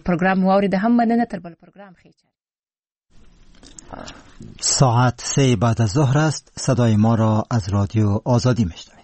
پروگرام وارد هم مننه تر بل پروگرام خیچه. ساعت 3 بعد از ظهر است. صدای ما را از رادیو آزادی میشنوید.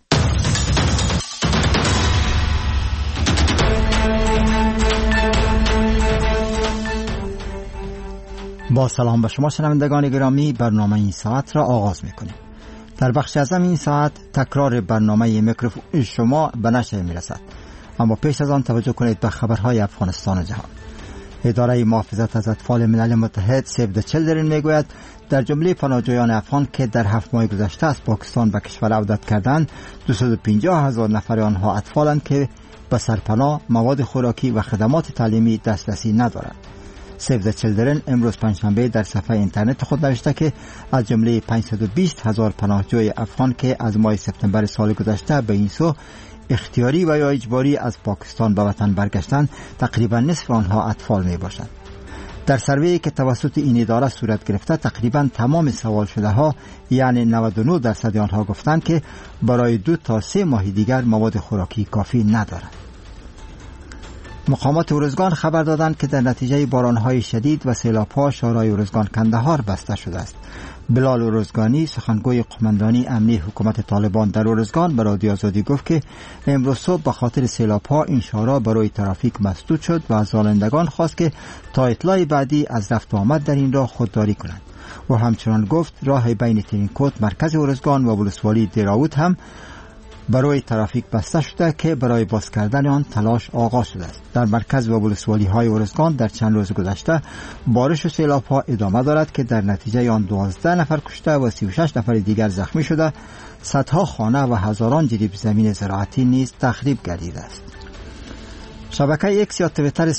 با سلام به شما شنوندگان گرامی، برنامه این ساعت را آغاز میکنیم. در بخش اعظم این ساعت تکرار برنامه میکروفون شما به نشر میرسد، اما پیش از آن توجه کنید به خبرهای افغانستان و جهان. اداره محافظت از اطفال ملل متحد سیو د چیلدرن میگوید در جمله پناهجویان افغان که در 7 ماه گذشته از پاکستان به کشور عودت کردند 250,000 نفر آنها اطفالند که به سرپناه، مواد خوراکی و خدمات تعلیمی دسترسی ندارند. سیو د چیلدرن امروز پنجشنبه در صفحه اینترنت خود نوشته که از جمله 520,000 پناهجوی افغان که از ماه سپتامبر سال گذشته به این سو اختیاری و یا اجباری از پاکستان به وطن برگشتند، تقریبا نصف آنها اطفال می باشند. در سروی که توسط این اداره صورت گرفته تقریبا تمام سوال شده ها یعنی 99% آنها گفتند که برای 2 تا 3 ماه دیگر مواد خوراکی کافی ندارند. مقامات ارزگان خبر دادند که در نتیجه بارانهای شدید و سیلاب‌ها شورای ارزگان کندهار بسته شده است. بلال ارزگانی سخنگوی قماندانی امنی حکومت طالبان در ارزگان به رادیو آزادی گفت که امروز صبح به خاطر سیلاب‌ها این شورا برای ترافیک مسدود شد و از رانندگان خواست که تا اطلاع بعدی از رفت و آمد در این راه خودداری کنند. و همچنان گفت راه بین ترینکوت مرکز ارزگان و ولسوالی دراود هم برای ترافیک بسته شده که برای باز کردن آن تلاش آغاز شده است. در مرکز و ولسوالی های ارزگان در چند روز گذشته بارش و سیلاب ها ادامه دارد که در نتیجه آن 12 نفر کشته و 36 نفر دیگر زخمی شده، صدها خانه و هزاران جریب زمین زراعتی نیز تخریب گردیده است. شبکه اکس یا تویتر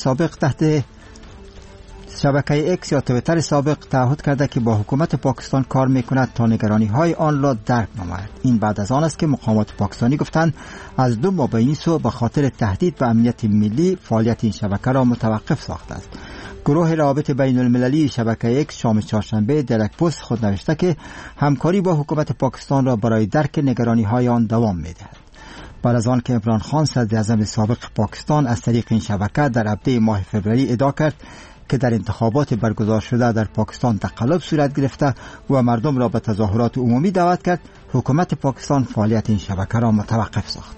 سابق تعهد کرده که با حکومت پاکستان کار میکند تا نگرانی های آن را درک نماید. این بعد از آن است که مقامات پاکستانی گفتند از 2 ماه به این سو به خاطر تهدید به امنیت ملی فعالیت این شبکه را متوقف ساخته است. گروه روابط بین المللی شبکه اکس شام چهارشنبه در یک پست خود نوشته که همکاری با حکومت پاکستان را برای درک نگرانی های آن دوام میدهد. بعد از آن که عمران خان صدر اعظم سابق پاکستان از طریق این شبکه در ابتدای ماه فوریه ادعا کرد که در انتخابات برگزار شده در پاکستان تقلب صورت گرفته و مردم را به تظاهرات عمومی دعوت کرد، حکومت پاکستان فعالیت این شبکه را متوقف ساخت.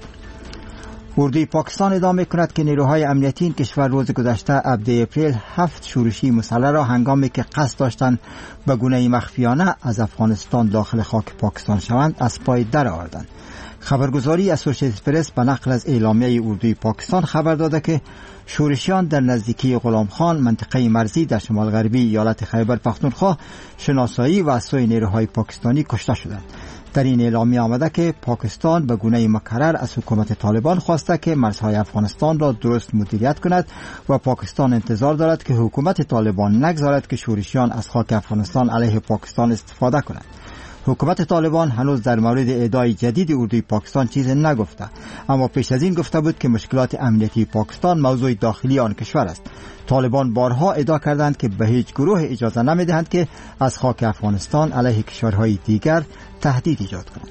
اردوی پاکستان ادعا می‌کند که نیروهای امنیتی این کشور روز گذشته ابدی اپریل 7 شورشی مسلح را هنگامی که قصد داشتند به گونه مخفیانه از افغانستان داخل خاک پاکستان شوند از پای در آوردند. خبرگزاری اسوسییتد پرس به نقل از اعلامیه اردوی پاکستان خبر داده که شورشیان در نزدیکی غلام خان منطقه مرزی در شمال غربی ایالت خیبر پختونخوا شناسایی و از سوی نیروهای پاکستانی کشته شدند. در این اعلامیه آمده که پاکستان به گونه مکرر از حکومت طالبان خواسته که مرزهای افغانستان را درست مدیریت کند و پاکستان انتظار دارد که حکومت طالبان نگذارد که شورشیان از خاک افغانستان علیه پاکستان استفاده کنند. حکومت طالبان هنوز در مورد ادعای جدید اردوی پاکستان چیزی نگفته، اما پیش از این گفته بود که مشکلات امنیتی پاکستان موضوع داخلی آن کشور است. طالبان بارها ادعا کردند که به هیچ گروه اجازه نمیدهند که از خاک افغانستان علیه کشورهای دیگر تهدید ایجاد کنند.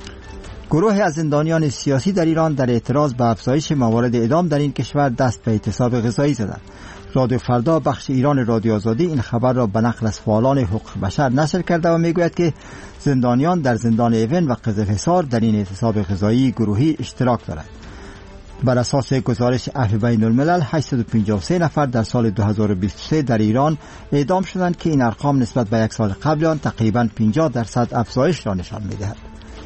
گروه از زندانیان سیاسی در ایران در اعتراض به افزایش موارد اعدام در این کشور دست به اعتصاب غذایی زدند. رادیو فردا بخش ایران رادیو آزادی این خبر را به نقل از فعالان حقوق بشر نشر کرده و میگوید که زندانیان در زندان ایون و قزلحصار در این اعتصاب غذایی گروهی اشتراک دارند. بر اساس گزارش عفو بین الملل 853 نفر در سال 2023 در ایران اعدام شدند که این ارقام نسبت به یک سال قبل آن تقریباً 50% افزایش را نشان می‌دهد.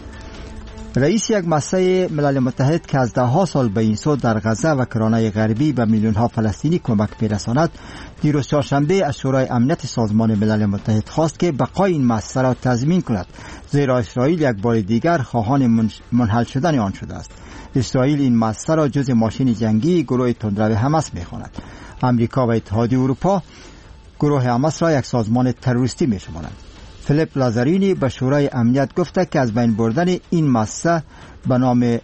رئیس یک مؤسسه ملل متحد که از 10 سال به این سو در غزه و کرانه غربی به میلیون‌ها فلسطینی کمک می‌رساند، دیروز چهارشنبه از شورای امنیت سازمان ملل متحد خواست که بقای این مؤسسه را تضمین کند، زیرا اسرائیل یک بار دیگر خواهان منحل شدن آن شده است. اسرائیل این مؤسسه را جزء ماشین جنگی گروه تندرو حماس می‌خواند. آمریکا و اتحادیه اروپا گروه حماس را یک سازمان تروریستی می‌شمارند. فیلیپ لازارینی به شورای امنیت گفته که از بین بردن این مؤسسه به نام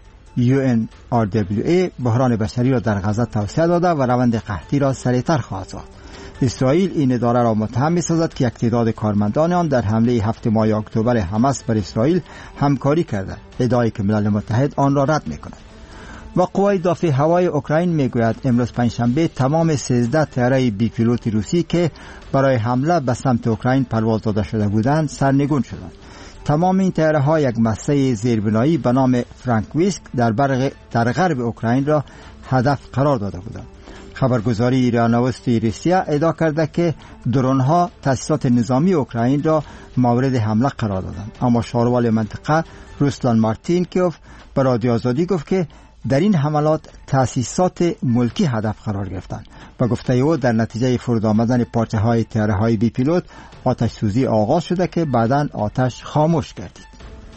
UNRWA بحران بشری را در غزه توسعه داده و روند قحطی را سریعتر خواهد ساخت. اسرائیل این اداره را متهم می‌سازد که یک تعداد کارمندان آن در حمله 7 ماه اکتبر حماس بر اسرائیل همکاری کرده، ادعایی که ملل متحد آن را رد می‌کند. و قوای دفاع هوای اوکراین میگوید امروز پنجشنبه تمام 13 طیاره بی پیلوت روسی که برای حمله به سمت اوکراین پرواز داده شده بودند سرنگون شدند. تمام این طیاره ها یک مؤسسه زیربنایی به نام فرانکویسک در غرب اوکراین را هدف قرار داده بودند. خبرگزاری ریا نوستی روسیه ادعا کرده که درون ها تاسیسات نظامی اوکراین را مورد حمله قرار دادند، اما شاروال منطقه روسلان مارتینکوف به رادیو آزادی گفت که در این حملات تاسیسات ملکی هدف قرار گرفتند. با گفته او در نتیجه فرود آمدن پارچه های طیاره های بی پیلوت آتش سوزی آغاز شده که بعداً آتش خاموش گردید.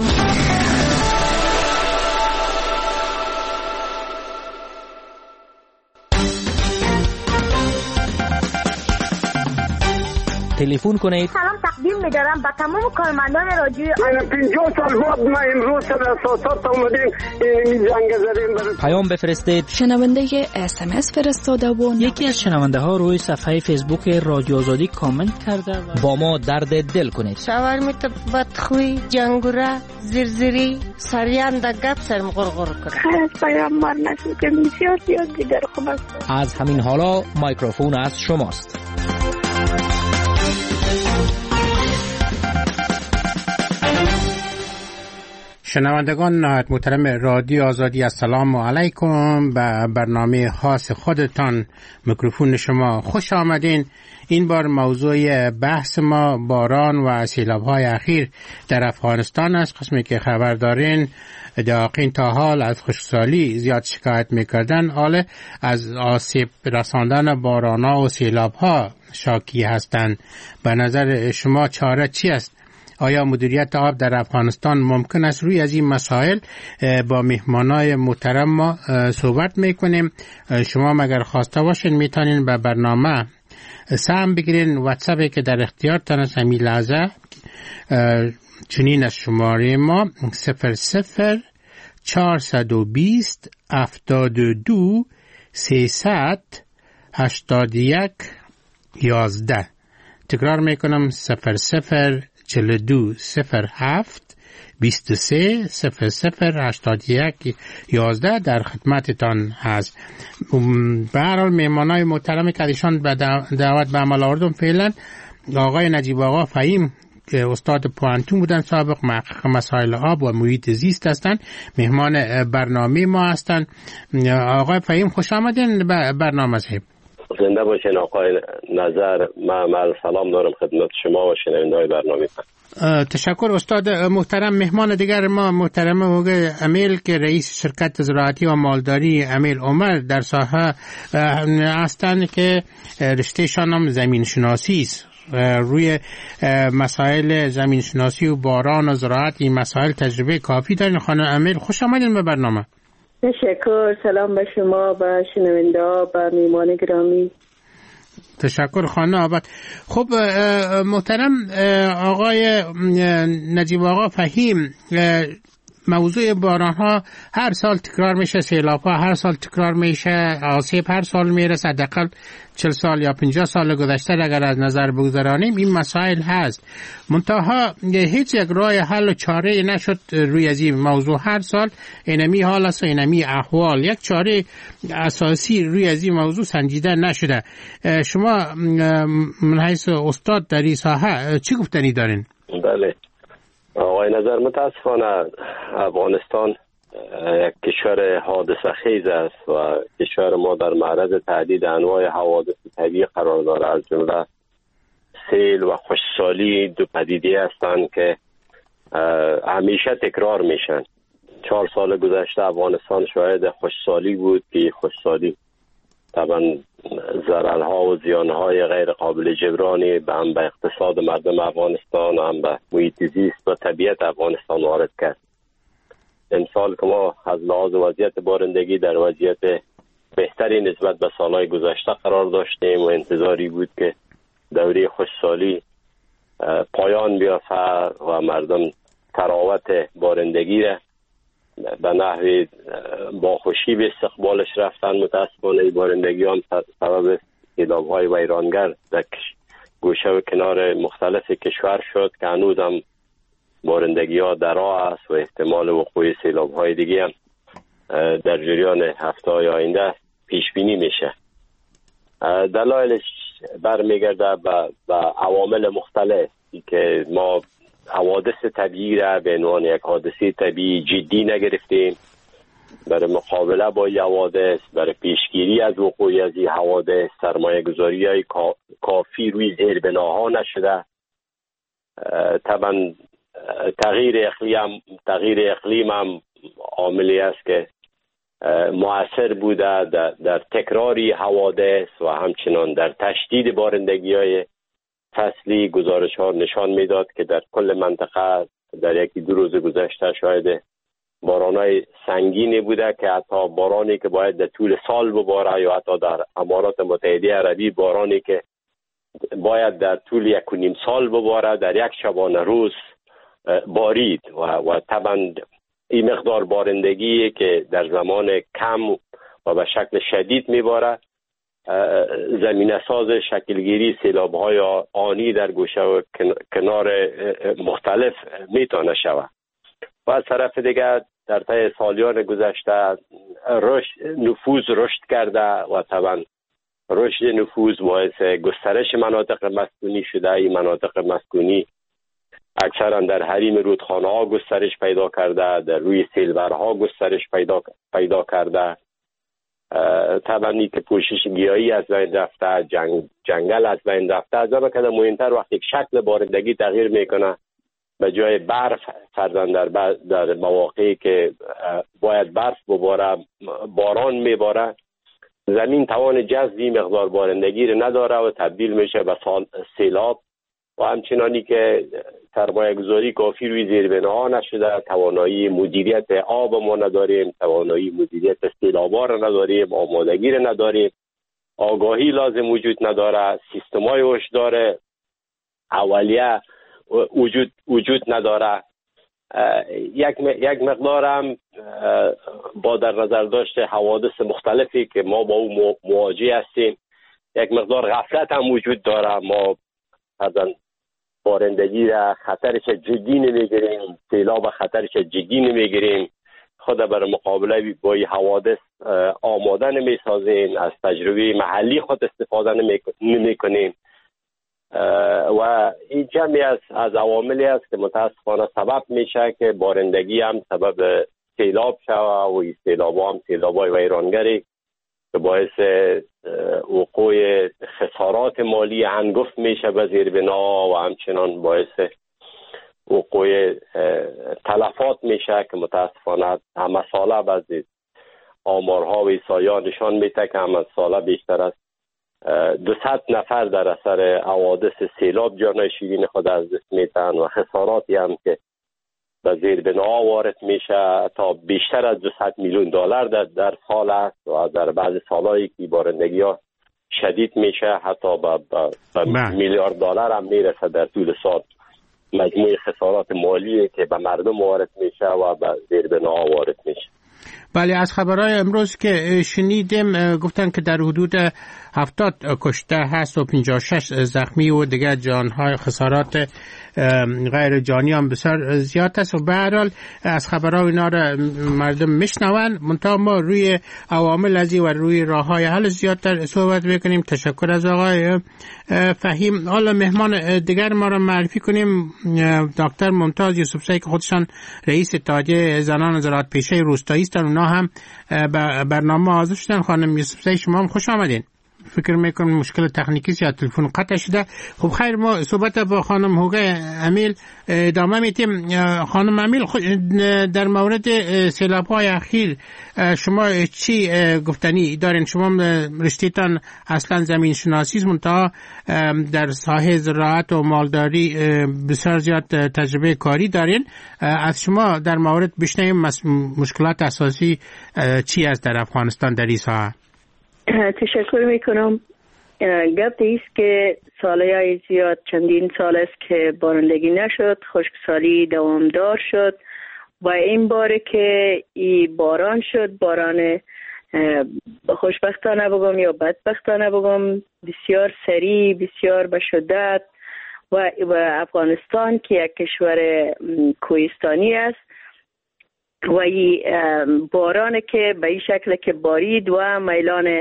تلفن کنید. سلام تقدیم می‌دارم به تمام کارمندان رادیو. من 50 سال بعد ما امروز سر اساسات اومدیم این جنگ زدیم. پیام بفرستید. شنونده SMS فرستاده و یکی از شنونده ها روی صفحه فیسبوک رادیو آزادی کامنت کرده و با ما درد دل کنید. شاورمیت بدخوی جنگوره زرزری سریان دا گپ سرم غرغر کنه. خیلی پیام مار نشد که بسیار زیاد دیگر خوب است. از همین حالا میکروفون از شماست. شنوندگان نهایت محترم رادیو آزادی، السلام علیکم. به برنامه خاص خودتان میکروفون شما خوش آمدین. این بار موضوع بحث ما باران و سیلاب‌های اخیر در افغانستان است. قسمی که خبر دارین داقین تا حال از خشکسالی زیاد شکایت میکردن، حال از آسیب رساندن باران‌ها و سیلاب‌ها شاکی هستند. به نظر شما چاره چی است؟ آیا مدیریت آب در افغانستان ممکن است؟ روی از این مسائل با مهمانای محترم ما صحبت میکنیم. شما مگر خواسته باشین میتونین به برنامه سهم بگیرین. واتساپی که در اختیارتان است همین لحظه چنین از شماره ما 00 420 72 300 81 11. تکرار میکنم 00 42 07 23 00 81 11 در خدمتتان هست. به هر حال مهمانای محترمی که ایشان به دعوت به عمل آوردم فعلا آقای نجیب آقا فهیم که استاد پوانتون بودن، سابق محقق مسائل آب و محیط زیست هستند، مهمان برنامه ما هستند. آقای فهیم خوش آمدین به برنامه. صاحب زنده باشین آقای نظر. من سلام دارم خدمت شما و شنونده‌های برنامه. تشکر استاد محترم. مهمان دیگر ما محترم هوگه امیل که رئیس شرکت زراعتی و مالداری امیل عمر در ساحه هستند که رشتهشان هم زمین شناسی است. روی مسائل زمین شناسی و باران و زراعت این مسائل تجربه کافی دارین. خانم امیل خوش آمدین به برنامه. تشکر. سلام به شما و شنونده ها و میهمان گرامی. تشکر خانم آباد. خب محترم آقای نجیب آقا فهیم، موضوع باران ها هر سال تکرار میشه، سیلاب ها هر سال تکرار میشه، آسیب هر سال میرسه. حداقل 40 سال یا 50 سال گذشته اگر از نظر بگذاریم این مسائل هست. منتها هیچ یک راه حل و چاره نشد روی از این موضوع. هر سال اینمی حال است و اینمی احوال، یک چاره اساسی روی از این موضوع سنجیده نشده. شما من حیث استاد در این ساحه چی گفتنی دارین؟ بله آقای نظر، متاسفانه افغانستان یک کشور حادثه خیز است و کشور ما در معرض تهدید انواع حوادث طبیعی قرار دارد. از جمله سیل و خشکسالی دو پدیده هستند که همیشه تکرار میشن. 4 سال گذشته افغانستان شاهد خشکسالی بود که خشکسالی طبعا ضررها و زیانهای غیر قابل جبرانی هم به اقتصاد مردم افغانستان و هم به محیط زیست و طبیعت افغانستان وارد کرد. امسال که ما از لحاظ وضعیت بارندگی در وضعیت بهتری نسبت به سالهای گذشته قرار داشتیم و انتظاری بود که دوره خشکسالی پایان بیافته و مردم تراوت بارندگی را به نحوی با خوشی به استقبالش رفتن. متاسفانه بارندگی هم سبب سیلاب‌های ویرانگر در گوشه و کنار مختلف کشور شد که هنوز هم بارندگی ها در راه است و احتمال وقوع سیلاب‌های دیگه هم در جریان هفته‌های آینده پیش بینی میشه. دلایلش برمیگرده به عوامل مختلف که ما حوادث طبیعی را به عنوان یک حادثه طبیعی جدی نگرفتیم. برای مقابله با حوادث، برای پیشگیری از وقوع از این حوادث سرمایه گذاری های کافی روی زیربناها نشده. طبعا تغییر اقلیم هم عاملی است که مؤثر بوده در تکراری حوادث و همچنان در تشدید بارندگی های فصلی. گزارش ها نشان میداد که در کل منطقه در یکی دو روز گذشته شاید بارانای سنگینی بوده که حتی بارانی که باید در طول سال بباره یا حتی در امارات متحده عربی بارانی که باید در طول 1.5 سال بباره در یک شبانه روز بارید و طبعا این مقدار بارندگی که در زمان کم و به شکل شدید میباره زمینه ساز شکلگیری سیلاب‌های آنی در گوشه و کنار مختلف میتونه شود. و از طرف دیگر در طی سالیان گذشته نفوذ رشد کرده و طبعا رشد نفوذ باعث گسترش مناطق مسکونی شده. این مناطق مسکونی اکثرا در حریم رودخانه ها گسترش پیدا کرده، در روی سیلورها گسترش پیدا کرده. طبعا این که پوشش گیاهی از بین رفته، جنگل از بین رفته. از همه که مهمتر وقتی شکل بارندگی تغییر میکنه، به جای برف فرضاً در مواقعی که باید برف بباره باران میباره، زمین توان جذب مقدار بارندگی رو نداره و تبدیل میشه به سیلاب. و همچنانی که سرمایه گذاری کافی روی زیربناها نشده، توانایی مدیریت آب ما نداریم، توانایی مدیریت سیلاب‌ها رو نداریم، آمادگی رو نداریم، آگاهی لازم وجود نداره، سیستم‌های هشدار اولیه وجود نداره. یک مقدار هم با در نظر داشته حوادث مختلفی که ما با اون مواجه هستیم، یک مقدار غفلت هم وجود داره. ما مثلا بارندگی را خطرش جدی نمیگیریم، سیلاب خطرش جدی نمیگیریم، خود برای مقابله با این حوادث آماده نمیسازیم، از تجربه محلی خود استفاده نمیکنیم و این جمعی از عواملی است که متاسفانه سبب میشه که بارندگی هم سبب سیلاب شوه و این سیلاب هم سیلاب‌های ویرانگری که باعث وقوع خسارات مالی هنگفت میشه به زیربنا و همچنان باعث وقوع تلفات میشه که متاسفانه همه ساله بعضی آمارها و ایسایا نشان میده که همه ساله بیشتر از 200 نفر در اثر حوادث سیلاب جان شیرین خود از دست میدن و خساراتی هم که به زیربنا وارد میشه تا بیشتر از 200 میلیون دلار در سال است و در بعض سالایی که بارندگی ها شدید میشه حتی به میلیارد دلار هم میرسه در طول سال. مجموع خسارات مالی که به مردم وارد میشه و به زیربنا وارد میشه. بله، از خبرهای امروز که شنیدیم گفتن که در حدود 70 کشته هست و 56 زخمی و دیگر جانهای خسارات غیر جانی هم بسیار زیاد است و به هر حال از خبرها اینا را مردم میشنون. منتها ما روی عوامل ازی و روی راههای حل زیادتر صحبت بکنیم. تشکر از آقای فهیم. حالا مهمان دیگر ما را معرفی کنیم. دکتر ممتاز یوسفزئی که خودشان رئیس اتحادیه زنان زراعت پیشه روستایی هستند، اونا هم برنامه حاضر شدن. خانم یوسفزئی شما هم خوش آمدین. فکر میکنم مشکل تکنیکی یا تلفن قطع شده. خب خیر، ما صحبت با خانم هوگه امیل ادامه میدیم. خانم امیل، در مورد سیلاب‌های اخیر شما چی گفتنی دارین؟ شما رشته‌تان اصلا زمین شناسی است، منتها در ساحه زراعت و مالداری بسیار زیاد تجربه کاری دارین. از شما در مورد بشنویم مشکلات اساسی چی است در افغانستان در این ساحه. تشکر میکنم. گپ ایست که سالهای زیاد چندین سال است که بارندگی نشد، خشکسالی دوامدار شد و این باره که این باران شد، باران خوشبختانه بگم یا بدبختانه بگم بسیار سریع، بسیار به شدت و افغانستان که یک کشور کوهستانی است و این باران که به این شکل که بارید و میلان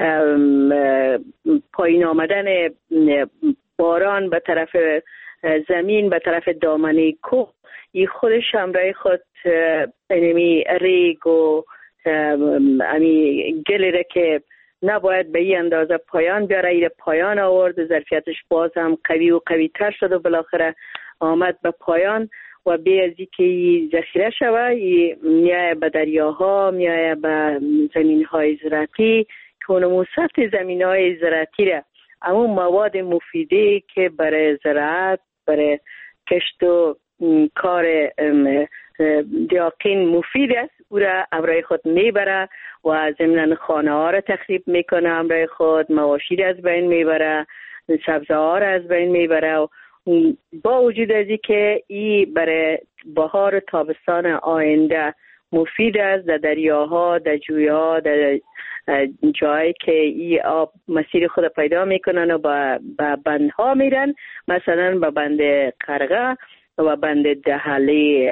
پایین آمدن باران به طرف زمین، به طرف دامنه کوه، این خودش همراه خود اینمی ریگ و گلیره که نباید به این اندازه پایان بیاره، این پایان آورد، ظرفیتش باز هم قوی و قوی تر شد و بالاخره آمد به پایان و به ازی که ذخیره شوه میایه به دریاها، میایه به زمین های زراعتی که اونمو سطح زمین های زراعتی را اما مواد مفیده که برای زراعت، برای کشت و کار دیاقین مفید است او را امرای خود میبره و ضمن خانه ها را تخریب میکنه، امرای خود مواشی را از بین میبره، سبزه ها را از بین میبره و با وجود از این که این برای بهار و تابستان آینده مفید است، در دریاها، در جویها، در جایی که این آب مسیر خود پیدا میکنن و به بندها میرن، مثلا به بند قرغه و بند دهلی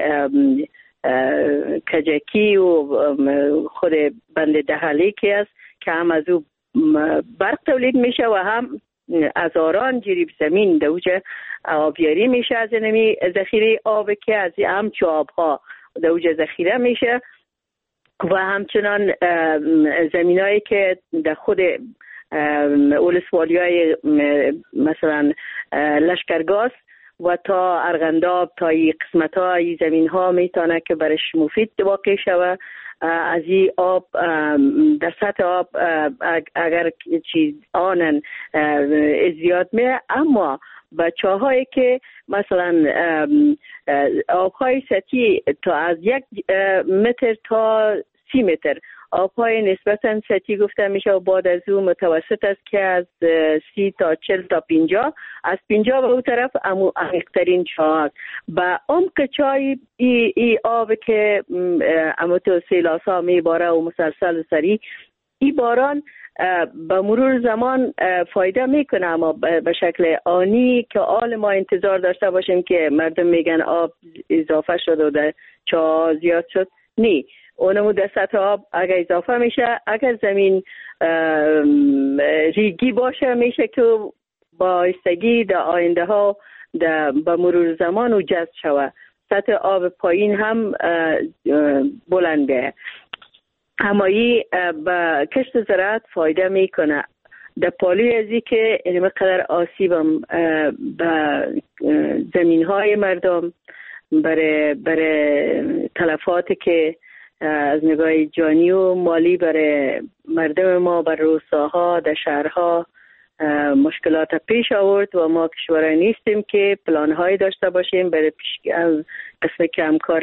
کجکی و خود بند دهلی که است که هم از او برق تولید میشه و هم از آران جریب زمین دوجه آبیاری میشه از نمی ذخیره آب که از همچو آبها دوجه ذخیره میشه و همچنان زمینایی که در خود اولسوالی های مثلا لشکرگاه و تا ارغنداب تا این قسمت های زمین ها میتونه که برش مفید واقع شود. از این آب در سطح آب اگر چیز آنن زیاد میره، اما بچه هایی که مثلا آبهای سطحی تا از 1 متر تا 30 متر آبهای نسبتا سطحی گفته میشه و بعد از اون متوسط است که از 30 تا 40 تا 50 از 50 به اون طرف عمیق‌ترین چاه با عمق چای ای آب که تو سیلاسا میباره و مسلسل سری این باران به مرور زمان فایده میکنه، اما به شکل آنی که آل ما انتظار داشته باشیم که مردم میگن آب اضافه شد و در چاه زیاد شد، نی. اونمو در سطح آب اگر اضافه میشه، اگر زمین ریگی باشه میشه که بایستگی در آینده ها به مرور زمان و جذب شود، سطح آب پایین هم بلنده. اما این به کشت زراعت فایده میکنه. در پالوی ازی که این قدر آسیبم به زمین های مردم برای تلفاتی که از نگاه جانی و مالی برای مردم ما بر روستاها در شهرها مشکلات پیش آورد و ما کشورهای نیستیم که پلان‌هایی داشته باشیم برای قسم که همکار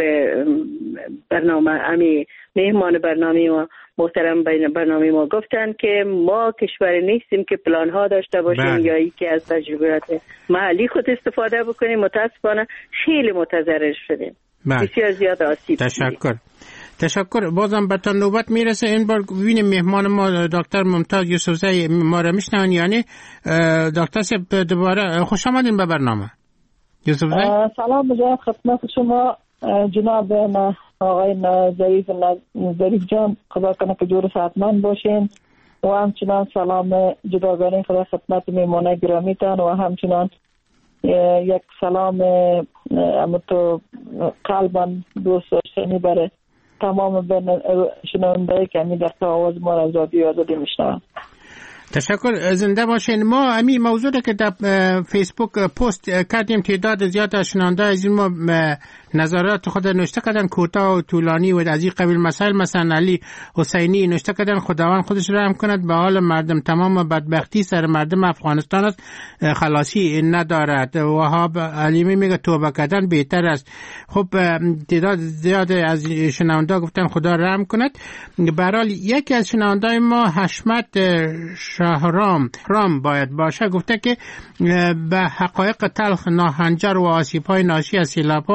برنامه مهمان برنامه ما محترم برنامه ما گفتن که ما کشوری نیستیم که پلان‌ها داشته باشیم یا ای که از تجربیات محلی خود استفاده بکنیم. متاسفانه خیلی متضرر شدیم، بسیار زیاد آسیب. تشکر. بازم به تا نوبت میرسه. این بار ببینیم مهمان ما دکتر ممتاز یوسفزی ما را میشنون، یعنی دکتر صاحب دوباره خوش آمدین به برنامه. یوسفزی سلام بجای خدمت شما جناب آقای ظریف جان، خدا کنه که جور صحتمند باشین و همچنان سلام جداگانه خدا خدمت مهمان گرامی تان و همچنان یک سلام تو قلبا دوست داشتنی برای تمام شنونده‌ای که می در آواز ما را از رادیو آزادی میشنون. تشکر، زنده باشین. ما همین موضوع که در فیسبوک پست کردیم، تعداد زیاد از شنونده از این ما نظرات خود نوشته کردن، کوتاه و طولانی و از این قبیل مسائل. مثلا علی حسینی نوشته کردن خداوند خودش رحم کند به حال مردم، تمام بدبختی سر مردم افغانستان است، خلاصی ندارد. وهاب علیمی میگه توبه کردن بهتر است. خب تعداد زیاد از شنونده گفتن خدا رحم کند. به هر حال یکی از شنونده ما حشمت شهرام باید باشه، گفته که به حقایق تلخ ناهنجار و آسیب‌های ناشی از سیلاب‌ها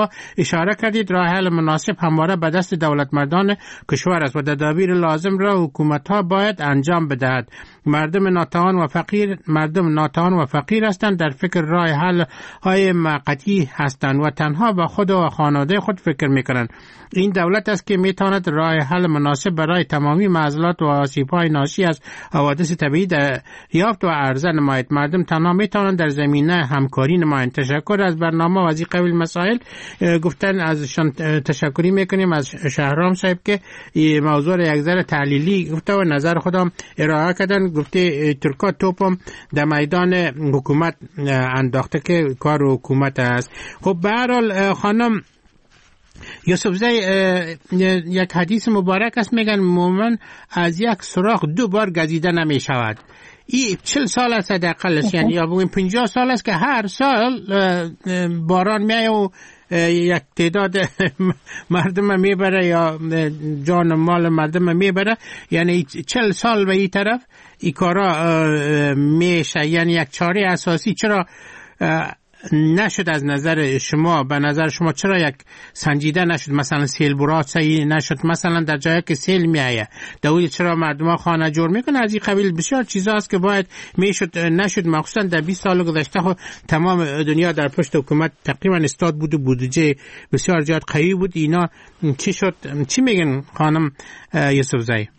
اشاره کردید راه حل مناسب همواره به دست دولتمردان کشور است و تدابیر لازم را حکومت‌ها باید انجام بدهد. مردم ناتوان و فقیر هستند، در فکر راه حل های موقتی هستند و تنها به خود و خانواده خود فکر میکنند. این دولت است که میتواند راه حل مناسب برای تمامی معضلات و آسیب‌های ناشی از حوادث طبیعی یافت و عرضه نماید. مردم تنها میتوانند در زمینه همکاری نمایند. تشکر از برنامه و از این قبیل مسائل گفتن ازشان تشکری میکنیم از شهرام صاحب که موضوع را یک ذره تحلیلی گفته و نظر خودم ارائه کردن. گفته ترکا توپم در میدان حکومت انداخته که کار حکومت است. خب به هر حال خانم یوسفزی یک حدیث مبارک است، میگن مومن از یک سوراخ 2 بار گزیده نمی شود. این 40 سال است حداقلش، یعنی یا بگویم 50 سال است که هر سال باران میایه و یک تعداد مردم میبره یا جان و مال مردم میبره، یعنی 40 سال به این طرف این کارا میشه. یعنی یک چاره اساسی چرا نشد از نظر شما؟ به نظر شما چرا یک سنجیده نشد؟ مثلا سیل برات صحیح نشد، مثلا در جایی که سیل میایه دوید چرا مردم خانه جور میکنه؟ از این قبیل بسیار چیزا است که باید میشد نشد. مخصوصا در 20 سال گذشته تمام دنیا در پشت حکومت تقریبا استاد بود و بودجه بسیار زیاد قوی بود. اینا چی شد؟ چی میگن خانم یوسفزی؟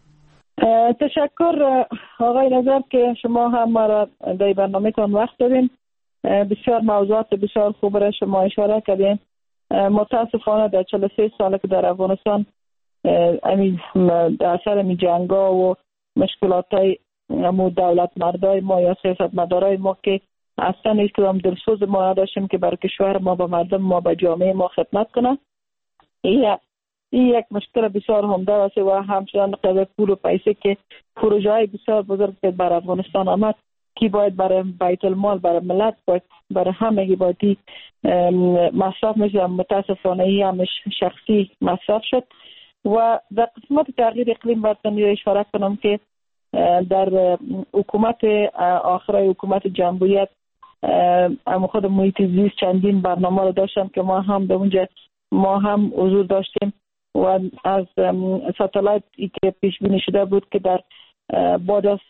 تشکر آقای نظر که شما هم مرا در برنامه‌تان وقت دادین. بسیار موضوعات بسیار خوب را شما اشاره کردین. متاسفانه در 43 سال که در افغانستان در اثر می جنگا و مشکلات های دولت مردای ما یا سیاست مدارای ما که اصلا هیچ کدام دلسوز ما نداشتیم که برای کشور ما به مردم ما به جامعه ما خدمت کنه. این یک مشکل بسیار عمده است و همچنان قضیه پول و پیسه که پروژه های بسیار بزرگ که بر افغانستان آمد کی باید برای بیت المال برای ملت باید برای همه باید مصرف میشه. متاسفانه ای همش شخصی مصرف شد. و در قسمت تغییر اقلیم باید اشاره کنم که در حکومت آخرای حکومت جمهوریت خود محیط زیست چندین برنامه رو داشتم که ما هم به اونجا ما هم حضور داشتیم و از ساتلایتی که پیش بینی شده بود که در بعد از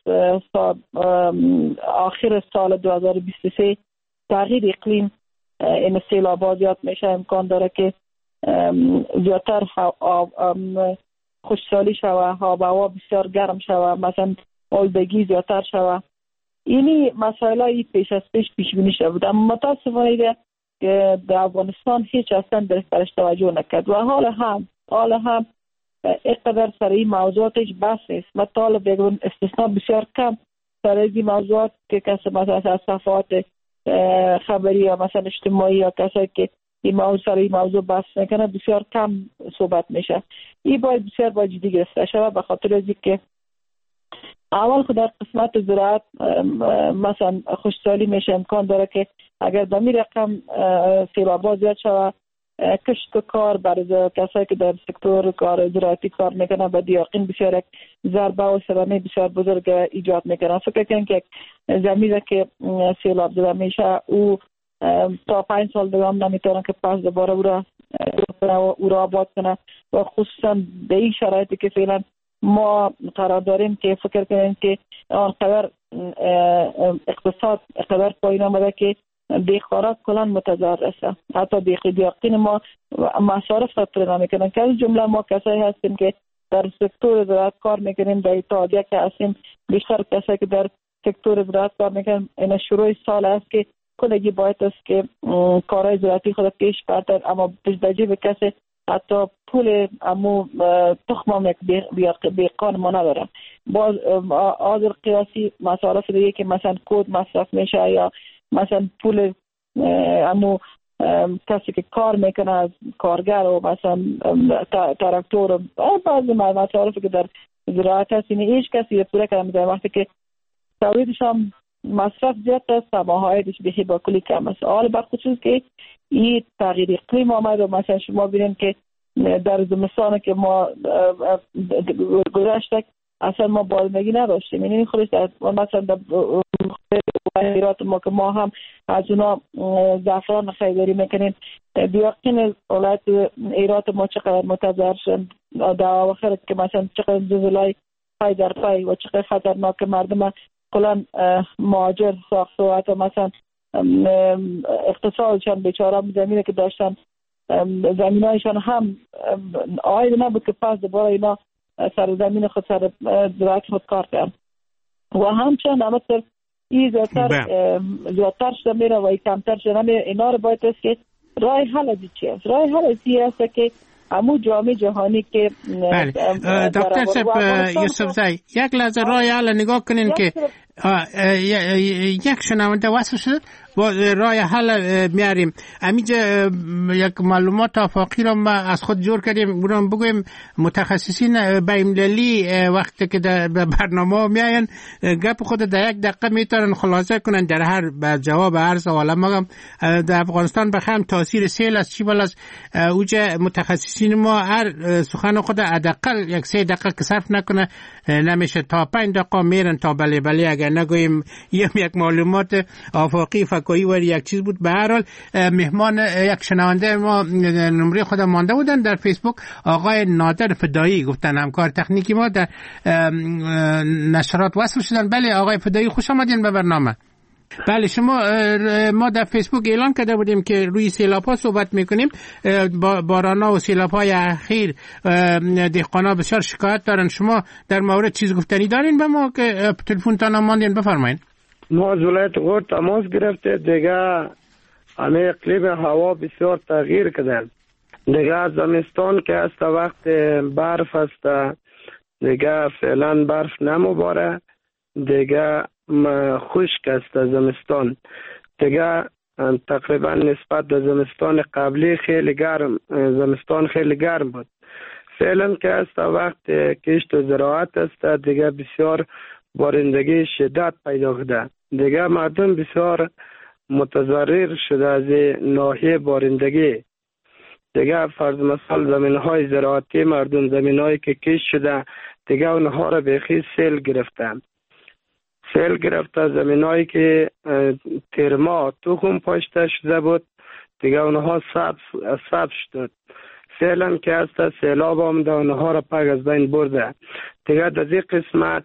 آخر سال 2023 تغییر اقلیم این سیلاب‌ها زیاد میشه، امکان داره که زیادتر خشکسالی شوه، هوا بسیار گرم شوه، مثلا آلودگی زیادتر شوه. اینی مسائل پیش از پیش بینی شده بود، اما متاسفانه که در افغانستان هیچ اصلا درش توجه نکرد و حال هم اقدر سر این موضوعات هیچ بحث نیست. و طالب بگویم استثناء بسیار کم سر این موضوعات که کسی مثلا از صفحات خبری یا مثلا اجتماعی یا کسی که این موضوع سر این موضوع بحث نکنه بسیار کم صحبت میشه. این باید بسیار با جدی گرفته شود به خاطر از که اول خود در قسمت زراعت مثلا خشکسالی میشه، امکان داره که اگر به می رقم سیلاب‌ها زیاد شود کشت و کار برای کسایی که در سکتور کار زراعتی کار میکنن و دیاقین بسیار یک ضربه و صدمه بسیار بزرگ ایجاد میکنن. فکر کنید که زمینی که سیلاب زده میشه او تا 5 سال دوام نمیتونه که پس دوباره او را آباد کنه و خصوصا به این شرایطی که فعلا ما قرار داریم که فکر کنیم که آنقدر اقتصاد اقدر پایین آمده که بیخوراک کلان متضرر است. حتی دیاقین ما مصارف را پر نمیکنن که از جمله ما کسایی هستیم که در سکتور زراعت کار میکنیم، در اتحادیه که هستیم بیشتر کسایی که در سکتور زراعت کار میکنیم. این شروع سال است که کلگی باید است که کارهای زراعتی خود پیش برد، اما به جیب کسی حتی پول امو تخم یک بیقان ما نداره. باز آذر قیاسی مصارف دیگه که مثلا کود مصرف میشه یا مثلا پول امو کسی که کار میکنه از کارگر و مثلا تراکتور و بعضی مصارفی که در زراعت هست اینه هیچ کسی پوره کرده در وقتی که تولیدش هم مصرف زیاد است و عایدش به با کلی کم است. حال بخصوص که این تغییر اقلیم آمد و مثلا شما ببینید که در زمستان که ما گذشته اصلا ما بارندگی نداشتیم. یعنی خودش مثلا ایرات ما که ما هم از اونا زعفران خریداری میکنیم. بیاقین ولایت ایرات ما چقدر متضرر شد در آخر که مثلا چقدر زلزله پای در پای و چقدر خطرناک مردم کلا مهاجر ساخت و حتی مثلا اقتصادشان بیچاره زمینی که داشتن زمینایشان هم آید نبود که پس دوباره اینا سر زمین خود سر زراعت خود کار کردن و همچنان همطور این زیادتر شده میره و کمتر شده میره. اینا رو باید است که راه حل از چی است؟ راه حل از چی است که همو جامعه جهانی که دکتر صاحب یوسف زای یک لحظه راه حل نگاه کنین که یک شنونده وصل شد با راه حل میاریم. همینجا یک معلومات آفاقی را ما از خود جور کردیم برام بگویم متخصصین بین‌المللی وقتی که در برنامه میاین گپ خود در یک دقیقه میتونن خلاصه کنن در هر جواب هر سوال. ما در افغانستان بخوام تاثیر سیل از چی بالاست اوجه متخصصین ما هر سخن خود حداقل یک 3 دقیقه که صرف نکنه نمیشه تا 5 دقیقه میرن تا بله اگر نگویم یک معلومات آفاقی فکایی و یک چیز بود. به هر حال مهمان یک شنونده ما نمره خودم مانده بودن در فیسبوک آقای نادر فدایی گفتن همکار تکنیکی ما در نشرات وصل شدن. بله آقای فدایی خوش آمدین به برنامه. بله شما ما در فیسبوک اعلان کرده بودیم که روی سیلاب‌ها صحبت میکنیم. بارانا و سیلاب‌های اخیر دهقانا بسیار شکایت دارن. شما در مورد چیز گفتنی دارین به ما که تلفن تا ماندین؟ بفرمایید. ما از ولایت غور تماس گرفته دیگه همه اقلیم هوا بسیار تغییر کرده. دیگه زمستان که است وقت برف است دیگه فعلا برف نمیباره دیگه خشک است زمستان دیگه تقریبا نسبت به زمستان قبلی خیلی گرم زمستان خیلی گرم بود. فعلا که است وقت کشت و زراعت است دیگه بسیار بارندگی شدت پیدا کرده دیگه مردم بسیار متضرر شده از ناحیه بارندگی دیگه فرض مثال زمین‌های زراعتی مردم زمین‌هایی که کشت شده دیگه اونها را بیخی سیل گرفتن زمین‌هایی که ترما تخم پاشته شده بود دیگه اونها سبز شد. فعلا که است سیلاب آمده اونها را پاک از بین برده دیگه در این قسمت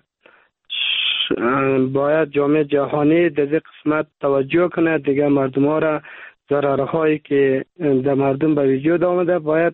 باید جامعه جهانی در این قسمت توجه کنه دیگه مردم ها را ضررهایی که در مردم به وجود آمده باید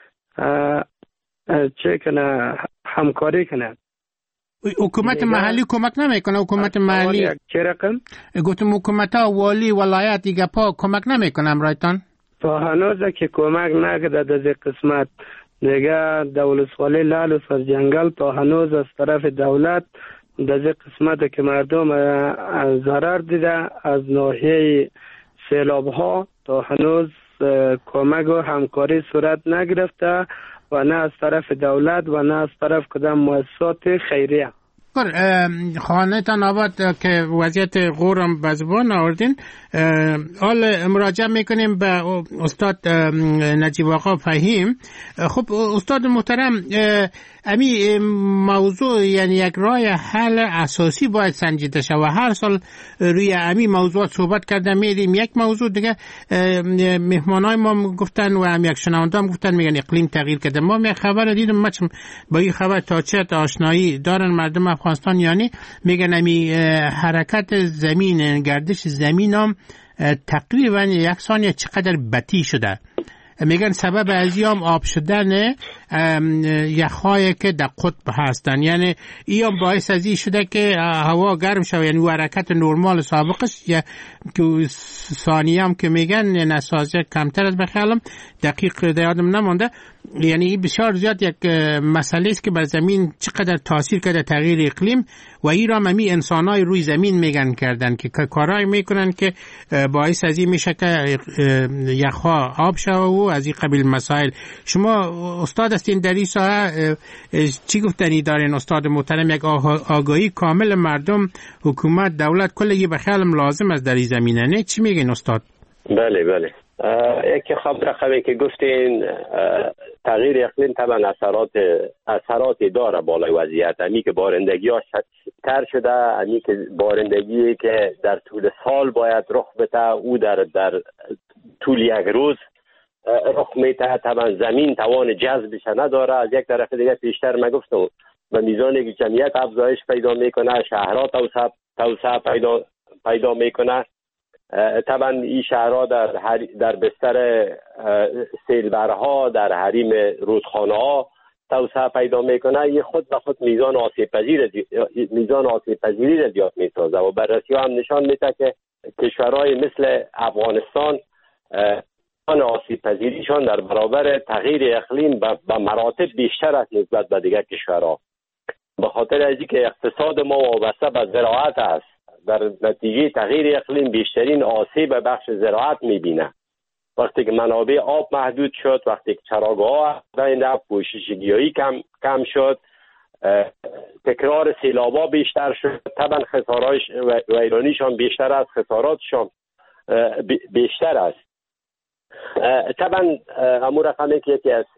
چه کنه همکاری کنه. حکومت محلی کمک نمیکنه؟ حکومت محلی چه رقم؟ گفتم حکومت ها والی ولایت دیگه پا کمک نمیکنم رایتان؟ تا هنوز که کمک نکرده در این قسمت دیگه دولت‌والی لال و سرجنگل تا هنوز از طرف دولت در این قسمت که مردم ضرر دیده از ناحیه سیلاب ها تا هنوز کمک و همکاری صورت نگرفته و نه از طرف دولت و نه از طرف کدام مؤسسات خیریه. خانه تان آباد که وضعیت غورم بزبان آوردین حال مراجعه میکنیم به استاد نجیب آقا فهیم. خب استاد محترم امی موضوع یعنی یک راه حل اساسی باید سنجیده شود و هر سال روی امی موضوع صحبت کرده میریم. یک موضوع دیگه مهمانای ما گفتن و هم یک شنونده هم گفتن میگن اقلیم تغییر کرده. ما یک خبر دیدم مچم با این خبر تا چه آشنایی دارن مردم افغانستان یعنی میگن امی حرکت زمین گردش زمین هم تقریبا یک ثانیه چقدر بطیء شده. میگن سبب ازیام آب شدن یخهای که در قطب هستن یعنی ایام باعث از این شده که هوا گرم شود یعنی حرکت نرمال سابقش یا ثانیه هم که میگن نسازه کمتر از بخیالم دقیق یادم نمانده یعنی این بسیار زیاد یک مسئله است که بر زمین چقدر تاثیر کرده تغییر اقلیم و این را همی انسانای روی زمین میگن کردن که کارهای میکنن که باعث از این میشه که یخها آب شود و از این قبیل مسائل. شما استاد هستین در این ساحه چی گفتنی دارین استاد محترم؟ یک آگاهی کامل مردم حکومت دولت کلی بخیالم لازم است در این زمینه نه چی میگین استاد؟ بله یکی خبر خوبی که گفتین تغییر اقلیم طبعا اثراتی داره بالای وضعیت. امی که بارندگی ها تر شده، امی که بارندگی که در طول سال باید رخ بده او در طول یک روز رخ میده. طبعا زمین توان جذبش نداره. از یک طرف دیگه پیشتر ما گفتم و میزانی که جمعیت افزایش پیدا میکنه، شهرها توسعه پیدا میکنه. طبعا این شهرها در بستر سیلبرها، در حریم رودخانه ها توسعه پیدا میکنه. این خود به خود میزان آسیب پذیری را زیاد میسازه و بررسی ها هم نشان میده که کشورهای مثل افغانستان آسیب پذیریشان در برابر تغییر اقلیم به مراتب بیشتر است نسبت به دیگر کشورها، به خاطر از اینکه اقتصاد ما وابسته به زراعت است. در نتیجه تغییر اقلیم بیشترین آسیب بخش زراعت میبینه. وقتی که منابع آب محدود شد، وقتی که چراگاه‌ها بین پوشش گیاهی کم شد، تکرار سیلاب‌ها بیشتر شد، طبعا خسارات ویرانیشان بیشتر است، خساراتشان بیشتر است. طبعا همون رقمی که یکی از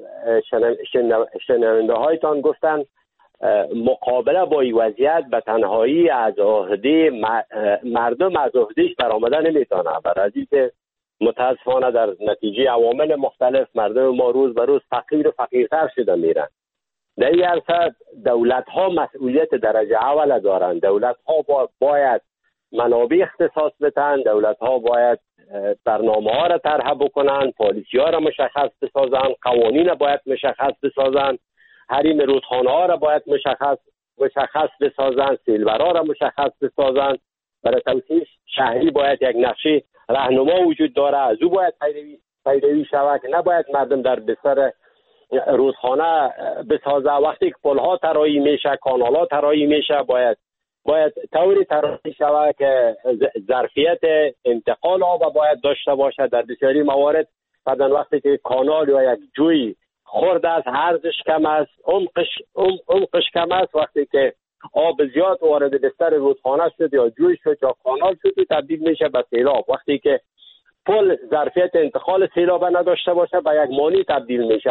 شنونده هایتان گفتن مقابله با این وضعیت به تنهایی از عهده مردم از عهدهش برآمده نمیتونه، برای اینکه متاسفانه در نتیجه عوامل مختلف مردم ما روز به روز فقیر و فقیرتر شده میرن. در این عرصه دولت ها مسئولیت درجه اول دارند. دولت ها باید منابع اختصاص بدن، دولت ها باید برنامه ها را طرح بکنن، پالیسی ها را مشخص بسازن، قوانین باید مشخص بسازن، حریم رودخانه ها را باید مشخص بسازن، سیلبرها را مشخص بسازن. برای توسعه شهری باید یک نقشه راهنما وجود داره، از او باید پیروی شود که نباید مردم در بستر رودخانه بسازه. وقتی که پلها طراحی میشه، کانالها طراحی میشه، باید طوری طراحی شود که ظرفیت انتقال آب باید داشته باشه. در بسیاری موارد بعدن وقتی که کانال یا یک جوی خرد است، عرضش کم است، عمقش کم است، وقتی که آب زیاد وارد بستر رودخانه شد یا جوی شد یا کانال شد تبدیل میشه به سیلاب. وقتی که پل ظرفیت انتقال سیلاب نداشته باشه به یک مانی تبدیل میشه.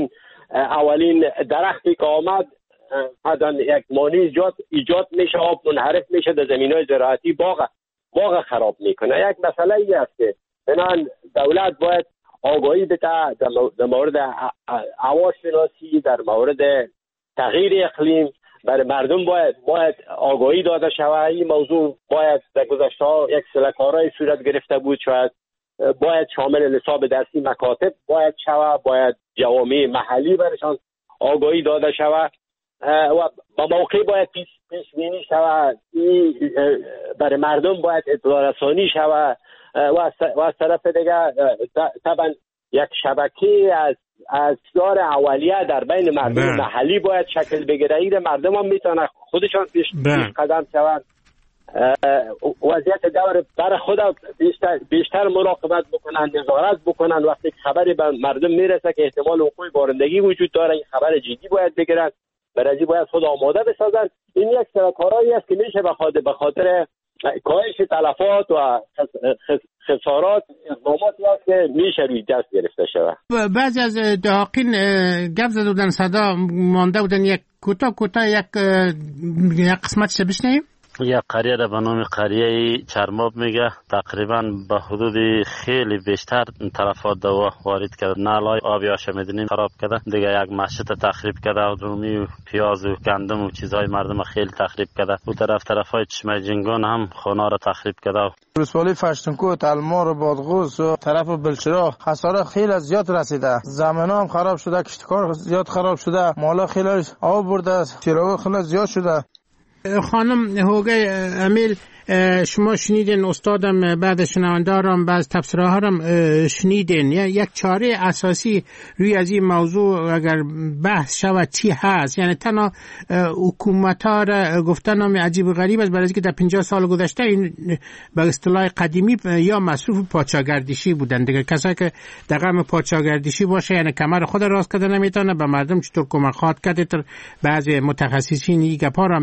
اولین درختی که آمد بعدن یک مانی ایجاد میشه، آب منحرف میشه در زمینهای زراعتی، باغ خراب میکنه. یک مسئله ای است که دولت باید آگاهی بده در مورد هواشناسی، در مورد تغییر اقلیم. برای مردم باید آگاهی داده شود. این موضوع باید در گذشته ها یک سری کارهای صورت گرفته بود، شاید باید شامل نصاب درسی مکاتب باید شود، باید جوامع محلی برشان آگاهی داده شود و با موقع باید پیش بینی شود. برای مردم باید اطلاع رسانی شود و از طرف دیگه طبعا یک شبکه از دار اولیه در بین مردم محلی باید شکل بگیره. این مردم هم میتونه خودشان پیش قدم شوند، وضعیت دور برای خود بیشتر مراقبت بکنن، نظارت بکنن. وقتی خبری به مردم میرسه که احتمال وقوع بارندگی وجود داره، این خبر جدی باید بگیرن، برای باید خود آماده بسازن. این یک سری کارهایی است که میشه به خاطر کاهش تلفات و خسارات اقداماتی است که میشه روی دست گرفته شود. بعضی از دهاقین گپ زده بودن، صدا مانده بودن، یک کوتاه یک قسمتش بشنویم. یک قریه را به نام قریه چرماب میگه، تقریبا به حدود خیلی بیشتر تلفات دوا وارد کرد. نالای آبی هاش میدونیم خراب کرده، دیگه یک مسجد تخریب کرده، رومی و پیاز و گندم و چیزهای مردم خیلی تخریب کرده. او طرفای چشمه جنگان هم خانه را تخریب کرده. رسوالی فشتنکو، تلمار و بادغوس و طرف بلچرا خساره خیلی زیاد رسیده. زمین هم خراب شده، کشتکار زیاد خراب شده، مالا خیلی آب برده، چراغ خیلی زیاد شده. خانم هوگی امیل، شما شنیدین، استادم بعد شنوندارم بعض تفسیرها هم شنیدین. یک چاره اساسی روی از این موضوع اگر بحث شود چی هست؟ یعنی تنها حکومت‌ها را گفتن هم عجیب و غریب است، برای اینکه در 50 سال گذشته این به اصطلاح قدیمی یا مصروف پادشاهگردشی بودن دیگه. کسایی که در غم پادشاهگردشی باشه یعنی کمر خود راست کرده نمیتونه، به مردم چطور کمک خواهد کرد. بعضی متخصصین این گپا را میگوین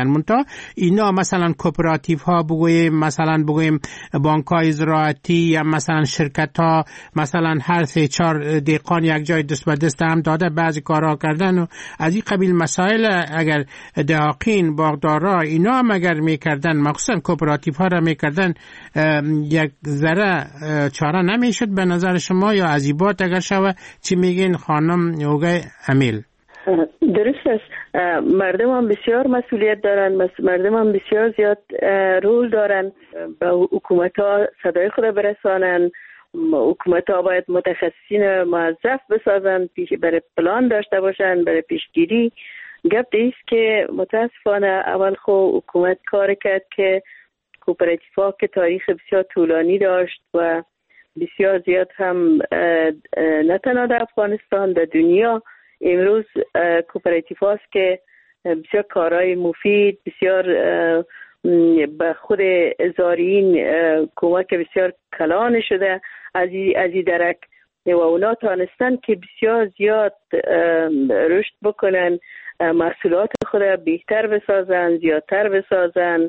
میگن. منتها اینا مثلا کوپراتیو ها بگوییم بانک های زراعتی یا مثلا شرکت ها مثلا هر 3-4 دهقان یک جای دست به دست هم داده بعضی کارها کردن و از این قبیل مسائل اگر دهقین باغدارا اینا هم اگر میکردن، مخصوصا کوپراتیو ها را میکردن، یک ذره چاره نمیشد به نظر شما یا عذیبات اگر شوه؟ چی میگین خانم اوگه امیل؟ درست است. مردم هم بسیار مسئولیت دارن، مردم هم بسیار زیاد رول دارن. به حکومت ها صدای خود برسانن. حکومت ها باید متخصصین موظف بسازن، برای پلان داشته باشن برای پیشگیری. گپ دیست که متاسفانه اول حکومت کار کرد که کوپراتیو ها که تاریخ بسیار طولانی داشت و بسیار زیاد هم نه تنها در افغانستان، در دنیا امروز کوپراتیو هاست که بسیار کارهای مفید، بسیار به خود زارعین کمک بسیار کلان شده از این درک و اونا تانستن که بسیار زیاد رشد بکنن، محصولات خود بهتر بسازن، زیادتر بسازن،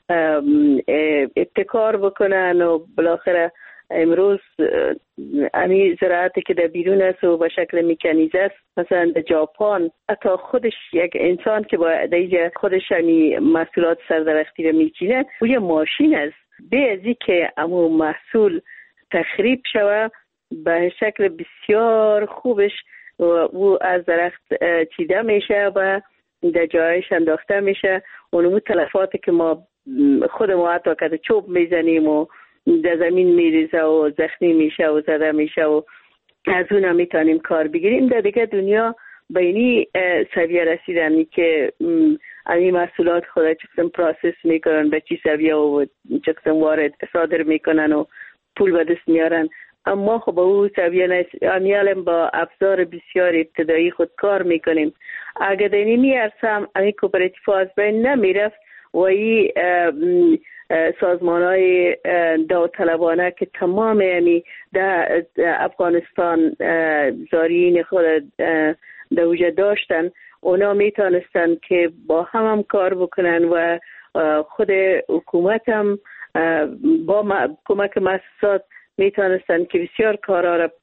ابتکار بکنن و بالاخره امروز امی زراعتی که در بیرون است و به شکل مکانیزه است، مثلا در ژاپن حتی خودش یک انسان که با دیگه خودش امی محصولات سردرختی رو میچینه و یه ماشین است، به ازی که امو محصول تخریب شوه به شکل بسیار خوبش و از درخت چیده میشه و در جایش انداخته میشه. اونمو تلفاتی که ما خود ما حتی که چوب میزنیم و در زمین میریزه و زخمی میشه و زده میشه و از اون هم میتونیم کار بگیریم. در دیگه دنیا به اینی سویه رسیدن که این محصولات خود چه قسم پروسس میکنن، به چی سویه و چه قسم وارد صادر میکنن و پول به دست میارن. اما خب او سویه نیست. امیالم با افزار بسیار ابتدایی خود کار میکنیم. اگر دینی میارسم این کوپراتیو از بین نمیرفت و این سازمان های داوطلبانه که تمام در افغانستان زارعین خود در وجود داشتن، اونا میتونستن که با هم کار بکنن و خود حکومت هم با کمک مؤسسات میتونستن که بسیار کارها را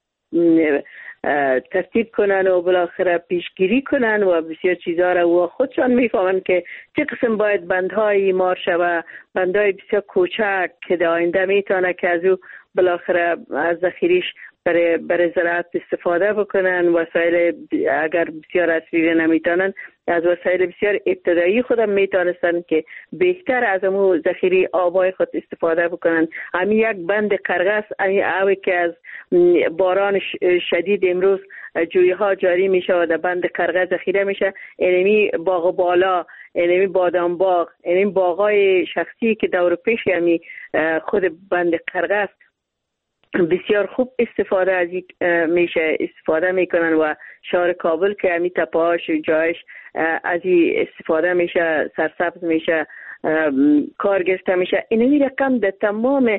ترتیب کنن و بالاخره پیشگیری کنن و بسیار چیزها را و خودشان میفهمن که چه قسم باید بندهای مار شود، بندهای بسیار کوچک که در آینده میتونه که از او بالاخره از ذخیریش برای زراعت استفاده بکنن. وسایل اگر بسیار اصلی نمیتونن از وسایل بسیار ابتدایی خودم میتونستن که بهتر از امو ذخیره آبای خود استفاده بکنن. همین یک بند قرغس، همین آبی که از باران شدید امروز جویه ها جاری میشه و در بند قرغس ذخیره میشه، اینمی باغ بالا، اینمی بادام باغ، اینمی باغای شخصی که دور پیش همی خود بند قرغس بسیار خوب استفاده از میشه استفاده میکنن و شهر کابل که همی تپاهاش جایش از این استفاده میشه، سرسبز میشه، کار گرفته میشه. اینمی رقم در تمام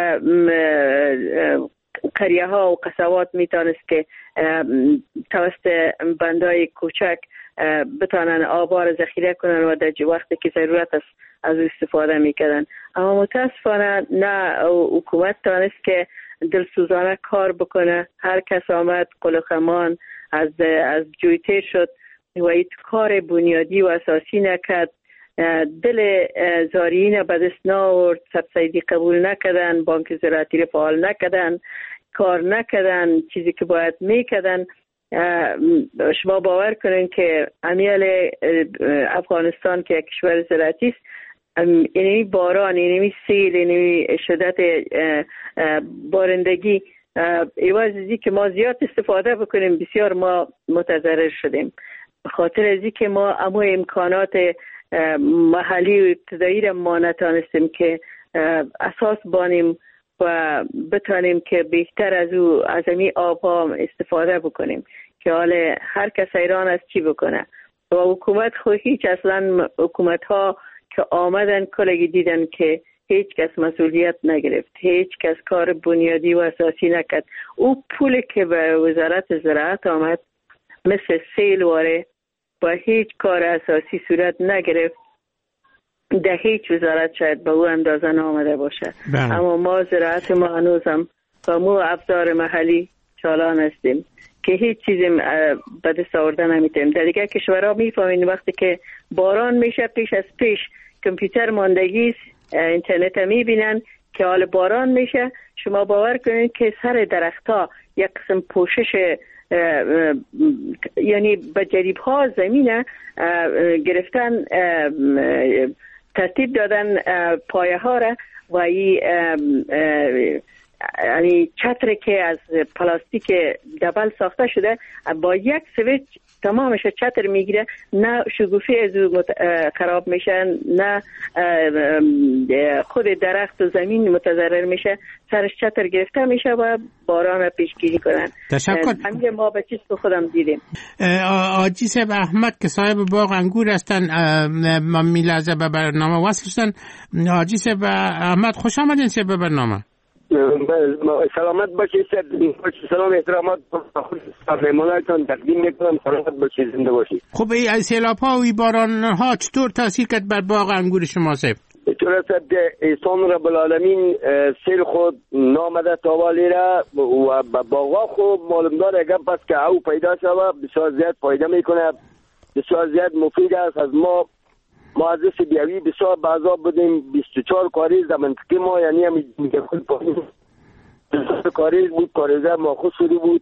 قریه ها و قصوات میتونست که توسط بندهای کوچک بتانن آبا را ذخیره کنن و در وقتی که ضرورت است از استفاده میکردن. اما متاسفانه نه حکومت تانست که دلسوزانه کار بکنه. هر کس آمد قلقمان از جوی تیر شد و ایت کار بنیادی و اساسی نکرد. دل زارعین به دست نآورد، سبسیدی قبول نکردن، بانک زراعتی رو فعال نکردن، کار نکردن چیزی که باید میکردن. شما باور کنین که امیال افغانستان که کشور زراعتی است، اینمی باران، اینمی سیل، اینمی شدت بارندگی ایوازی که ما زیاد استفاده بکنیم بسیار ما متضرر شدیم. خاطر ازی که ما اما امکانات محلی و ابتدایی را ما نتانستیم که اساس بانیم و بتانیم که بهتر از امی آبها استفاده بکنیم که حال هر کس ایران از چی بکنه. و حکومت خود هیچ اصلا حکومت ها که آمدن کلگی دیدن که هیچ کس مسئولیت نگرفت، هیچ کس کار بنیادی و اساسی نکرد. او پول که به وزارت زراعت آمد مثل سیل واره با هیچ کار اساسی صورت نگرفت در هیچ وزارت شاید به او اندازه نامده باشه. اما ما زراعت ما هنوزم با مو ابزار محلی چالان هستیم که هیچ چیزی به دست آورده نمیتونیم. در دیگه کشورها میفهمین وقتی که باران میشه پیش از پیش کامپیوتر ماندگی اینترنت میبینن که حال باران میشه. شما باور کنید که سر درختها یک قسم پوشش یعنی به جریب ها زمینه گرفتن ترتیب دادن پایه ها را و یعنی چتر که از پلاستیک دبل ساخته شده با یک سویچ تمامش چتر میگیره، نه شگوفی از او خراب میشه نه خود درخت و زمین متضرر میشه، سرش چتر گرفته میشه و باران پیشگیری کنن. تشکر. همین ما به چیز خودم دیدیم. آجی صاحب احمد که صاحب باغ انگور هستن ما میلازه به برنامه وصل شدن. آجی صاحب احمد خوش آمدین صاحب به برنامه. سلامت باشید. سلام احترامات مهمانانتان تقدیم میکنم. سلامت باشید، زنده باشید. خب این سیلاب ها و این باران ها چطور تاثیر کرد بر باغ انگور شما صاحب؟ چطور است که احسان رب العالمین سیل خود نامده تاوالی را و باغا خود معلوم داره گپ است که او پیدا شود بسیار زیاد فایده میکنه، بسیار زیاد مفید است. از ما از بیاوی بسیار بعضا بودیم 24 کاریز در منطقه ما، یعنی همی کل پایین کاریز بود، کاریزه ماخوص شده بود.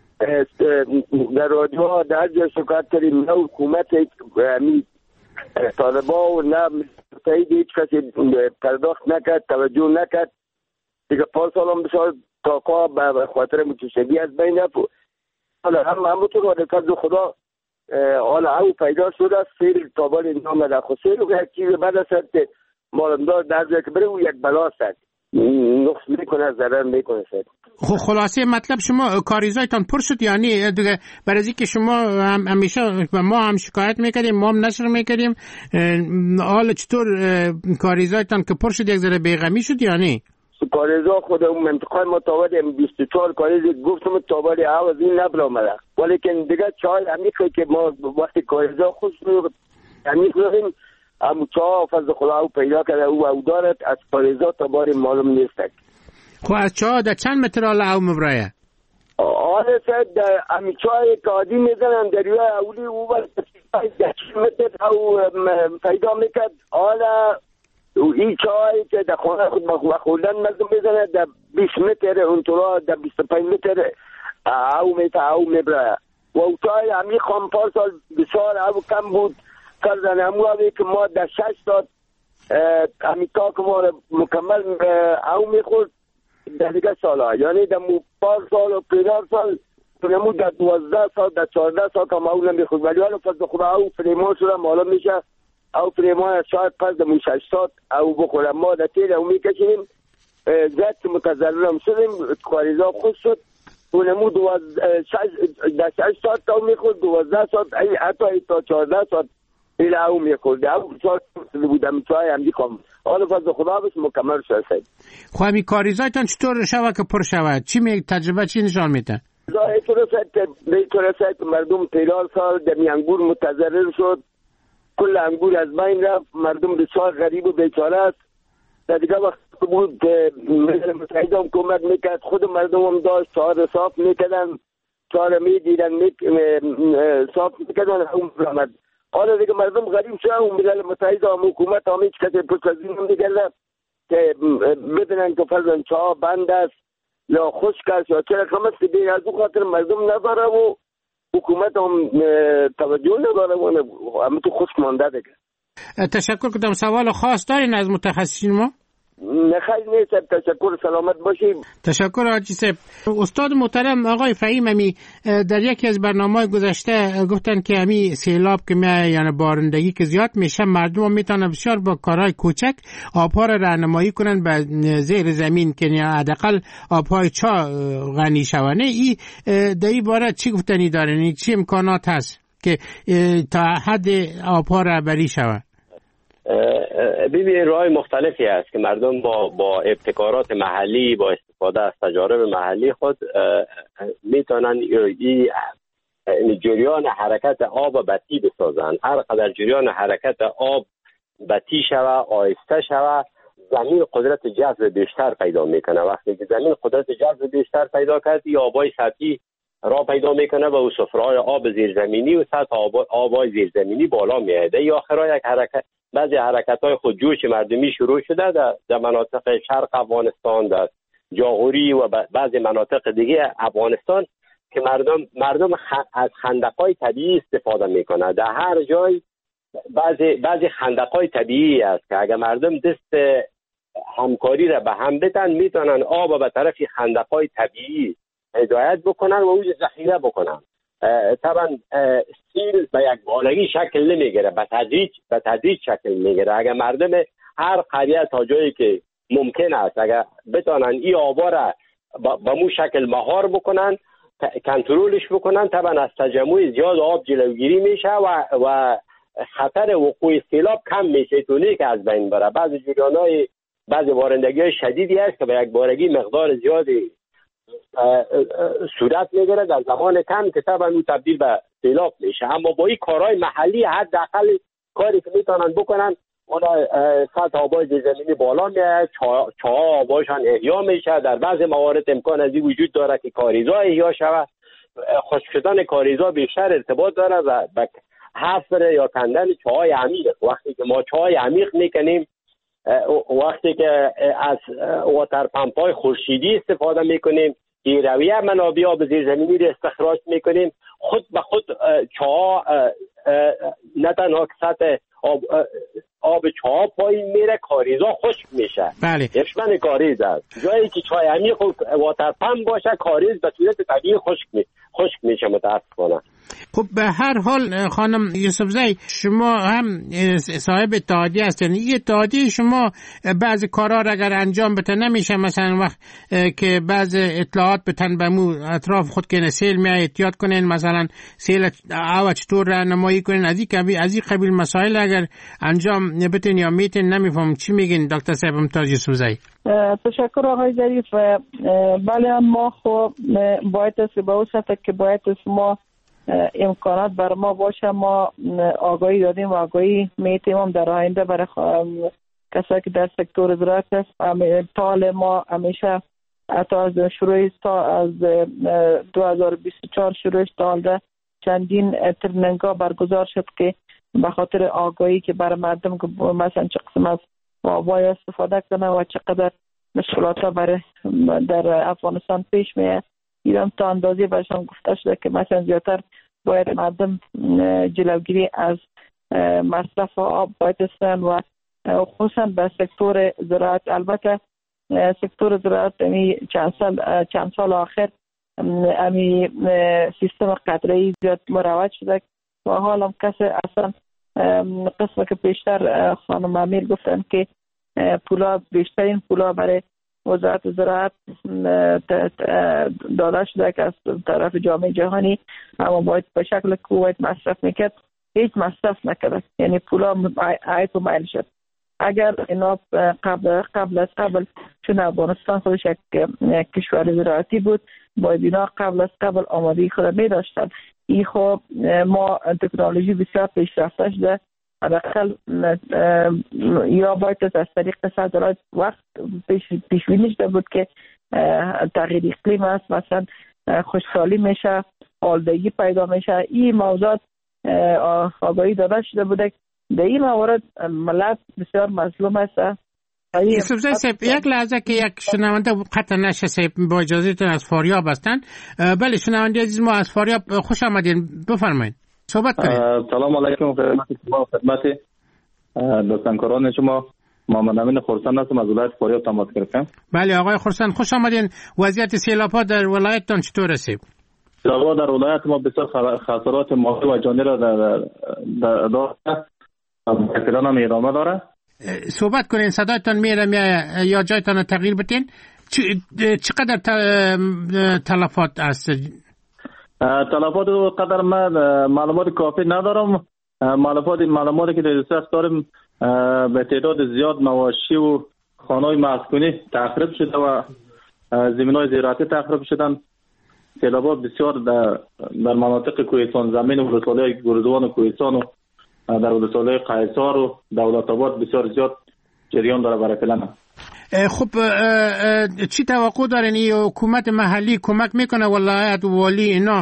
در رادیو ها در جای شکایت کردیم، نه حکومت همی طالبا و نه تایید هیچ کسی پرداخت نکرد، توجه نکرد. دیگه 5 سال هم بسیار تاقا به خاطر متشبی از بین رفت. حالا همونطور وادکت خدا حالا او پیدا شده است. سیل تابال نام در خود سیل و یک چیز بد است که مالمدار در جای که بره او یک بلا است، نقص میکنه، ضرر میکنه. خب خلاصه مطلب شما کاریزایتان پر شد، یعنی دیگه برای اینکه شما همیشه ما هم شکایت میکردیم، ما هم نشر میکردیم، حالا چطور کاریزایتان که پر شد یک ذره بیغمی شد؟ یعنی کاریزا خود اون منطقه ما تاوال 24 کاریز گفتم تاوال عوض این نبلا آمده، ولیکن دیگه چای همیشه که ما وقتی کاریزا خود همیشه همون چا فضل خدا او پیدا کرده او دارد، از کاریزا تا باری معلوم نیست. خب از چا در چند متر آلا او مبرایه؟ آره سید در همی چای که عادی میزنن دریوه اولی او بر 10 متر او پیدا میکرد. حالا این چای که در خانه خود خوردن مردم میزنه در 20 متر اونطورا در 25 متر او میبرایه و او چای همی خام پارسال بسیار او کم بود کردن. همون که ما در 6 ساعت همیتا که ما مکمل او میخورد در دیگه سال ها، یعنی در 4 سال و 15 سال نمود در 12 سال در 14 سال که ما او نمیخورد. ولی حالا فضل خدا او فریمان شده معلوم میشه او فریمان شاید پس در 6 سال او بخورم. ما در تیر او میکشیم زیاد که متضرر هم شدیم، کاریزا خود شد و نمود در 6 سال تا او میخورد 12 سال حتی تا 14 سال ایل او میخورد. او چهار بودم چای هم دیخوام حالا فضل خدا بس مکمل شد. خب همی کاریزایتان چطور شود که پر شود؟ تجربه چی نشان میده؟ اینطور است که مردم 13 سال در انگور متضرر شد، کل انگور از بین رفت، مردم بسیار غریب و بیچاره است. در دیگه وقت بود ملل متحده هم کمک میکرد، خود مردم هم داشت چهار صاف میکردن، چهار میدیدن صاف میکردن هم برامد. حالا دیگه مردم غریب شدن و ملل متحده هم حکومت هم هیچ کسی پرسازی نمیکرد که بدونن که فرضاً چاه بند است یا خشک است یا چه رقم است که دیگه از اون خاطر مردم نداره و حکومت هم توجه نداره و همه تو خشک مانده دیگه. تشکر کنم. سوال خاص دارین از متخصصین ما؟ نخیر نیست. تشکر، سلامت باشید. تشکر حاجی صاحب. استاد محترم آقای فهیم امی در یکی از برنامه‌های گذشته گفتن که امی سیلاب که یعنی بارندگی که زیاد میشه مردم میتونن بسیار با کارهای کوچک آبها را راهنمایی کنن به زیر زمین که حداقل آبهای چا غنی شونه. این در این باره چی گفتنی دارین؟ چه امکانات هست که تا حد آبها رهبری شود؟ ببین راه مختلفی است که مردم با ابتکارات محلی، با استفاده از تجارب محلی خود میتونن جریان حرکت آب بطی بسازن. هر قدر جریان حرکت آب بطی شوه، آهسته شوه، زمین قدرت جذب بیشتر پیدا میکنه. وقتی که زمین قدرت جذب بیشتر پیدا کرد، یا آبای سطحی را پیدا میکنه و او صفره‌های آب زیرزمینی و سطح آبای زیرزمینی بالا میاد. یا آخرها یک بعضی حرکت‌های خودجوش مردمی شروع شده در مناطق شرق افغانستان، در جاغوری و بعضی مناطق دیگه افغانستان که مردم از خندق‌های طبیعی استفاده میکنه. در هر جای بعضی خندق‌های طبیعی است که اگر مردم دست همکاری را به هم بدن، میتونن آب به طرف خندق‌های طبیعی هدایت بکنن و اونجا ذخیره بکنن. طبعا سیل به یک بالایی شکل نمیگیره، به تدریج شکل میگیره. اگر مردم هر قریه تا جایی که ممکن است اگر بتونن این آبا را به مو شکل مهار بکنن، کنترلش بکنن، طبعا از تجمع زیاد آب جلوگیری میشه و خطر وقوع سیلاب کم میشه، طوری که از بین بره. بعضی بارندگی شدیدی هست که به یک بارگی مقدار زیادی صورت میگیره در زمان کم که طبعا اون تبدیل به سیلاب میشه. اما با این کارهای محلی حداقل کاری که میتونن بکنن، اون سطح آبای زیرزمینی بالا میاد، چاها آبایشان احیا میشه. در بعض موارد امکان از این وجود داره که کاریزا احیا شود. خشک شدن کاریزا بیشتر ارتباط داره و حفر یا کندن چاهای عمیق. وقتی که ما چاهای عمیق میکنیم، وقتی که از واتر پمپ‌های خورشیدی استفاده میکنیم، رویه منابع آب زیرزمینی رو استخراج میکنیم، خود به خود چاها نه تنها سطح آب چاها پایین میره، کاریزا خشک میشه. بله. دشمن کاریز است. جایی که چای عمیق و واتر پمپ باشه، کاریز به صورت طبیعی خشک میشه متاسفانه. خب به هر حال خانم یوسفزی، شما هم صاحب اتحادیه هستین. این اتحادیه شما بعضی کارا را اگر انجام بده نمیشه، مثلا وقت که بعض اطلاعات بتن به مو اطراف خود که سیل می احتیاط کنین، مثلا سیل او چطور راهنمایی کنین، از این قبیل مسائل اگر انجام بتین یا میتین، نمیفهم چی میگین دکتر صاحب ممتاز یوسفزی؟ تشکر آقای ظریف. بله، ما خب باید به اون سطح که باید ما امکانات بر ما باشه، ما آگاهی دادیم و آگاهی میتیم در آینده برای کسایی که در سکتور زراعت است. طال ما همیشه تا از شروع از 2024 شروعش تا چندین ترنینگ‌ها برگزار شد که به خاطر آگاهی که برای مردم که مثلا چه قسم از آبای استفاده کنه و چقدر مشکلات برای در افغانستان پیش میاد. ایران تا اندازه برشان گفته شده که مثلا زیادتر باید مردم جلوگیری از مصرف آب باید استن و خصوصا به سکتور زراعت. البته سکتور زراعت چند سال آخر سیستم قطره‌ای زیاد مروج شده و حالا هم کسی اصلا قسمه که پیشتر خانم امیر گفتن که بیشترین پولا برای وزارت زراعت داده شده که از طرف جامعه جهانی، اما باید به شکل که باید مصرف میکرد هیچ مصرف نکرد، یعنی پولا عیب و مایل شد. اگر اینا قبل چون افغانستان خودش یک کشور زراعتی بود، باید اینا قبل آمادگی خود می داشتن. این خب ما تکنولوژی بسیار پیشرفته شده، حداقل یا باید از طریق صادرات وقت پیش بینی شده بود که تغییر اقلیم است، مثلا خشکسالی میشه، آلودگی پیدا میشه. این موضوعات آگاهی داده شده بوده. در این موارد ملت بسیار مظلوم است. یوسفزی صاحب، یک لحظه که یک شنونده قطع نشه صاحب، با اجازهتون از فاریاب هستن. بله شنونده عزیز ما از فاریاب، خوش آمدین، بفرمایید صحبت کنید. سلام علیکم خدمت دوستان شما. محمد امین خرسند هستم از ولایت فاریاب تماس گرفتم. بله آقای خرسند خوش آمدین. وضعیت سیلاب‌ها در ولایتتان چطور است؟ سیلاب‌ها در ولایت ما بسیار خسارات مالی و جانی را داره، احترام هم ادامه داره. صحبت کنین، صدایتان میره یا جایتان تغییر بدین. چقدر تلفات است؟ تلفات قدر من معلومات کافی ندارم. معلوماتی که در دست داریم به تعداد زیاد مواشی و خانه‌های مسکونی تخریب شده و زمین‌های زراعتی تخریب شدن. سیلاب‌ها بسیار در مناطق کوهستان زمین و ولسوالی‌های گرزوان و کوهستان و در ولسوالی قیصار و دولت آباد بسیار زیاد جریان داره برای فعلا. خب چی توقع دارین این حکومت محلی کمک میکنه ولایت و والی اینا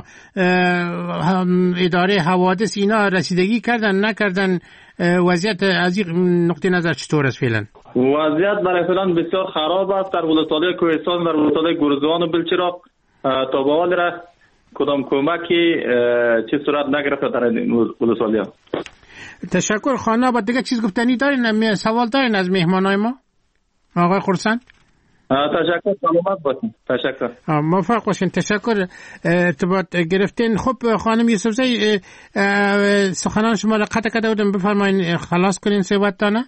اداره حوادث اینا رسیدگی کردن نکردن؟ وضعیت از این نقطه نظر چطور است فعلا؟ وضعیت برای فعلا بسیار خراب است در ولسوالی کوهستان، در ولسوالی گرزوان و بلچراغ. تا به حال را کدام کمکی چه صورت نگرفته در این ولسوالی ها. تشکر. خانه با دیگه چیز گفتنی دارین؟ سوال دارین از مهمانای ما آقای خرسند؟ تشکر، سلامت باشین. تشکر، موفق باشین. تشکر ارتباط گرفتین. خب خانم یوسفزی سخنان شما را قطع کرده بودم، بفرمایین خلاص کنین صحبتتانه.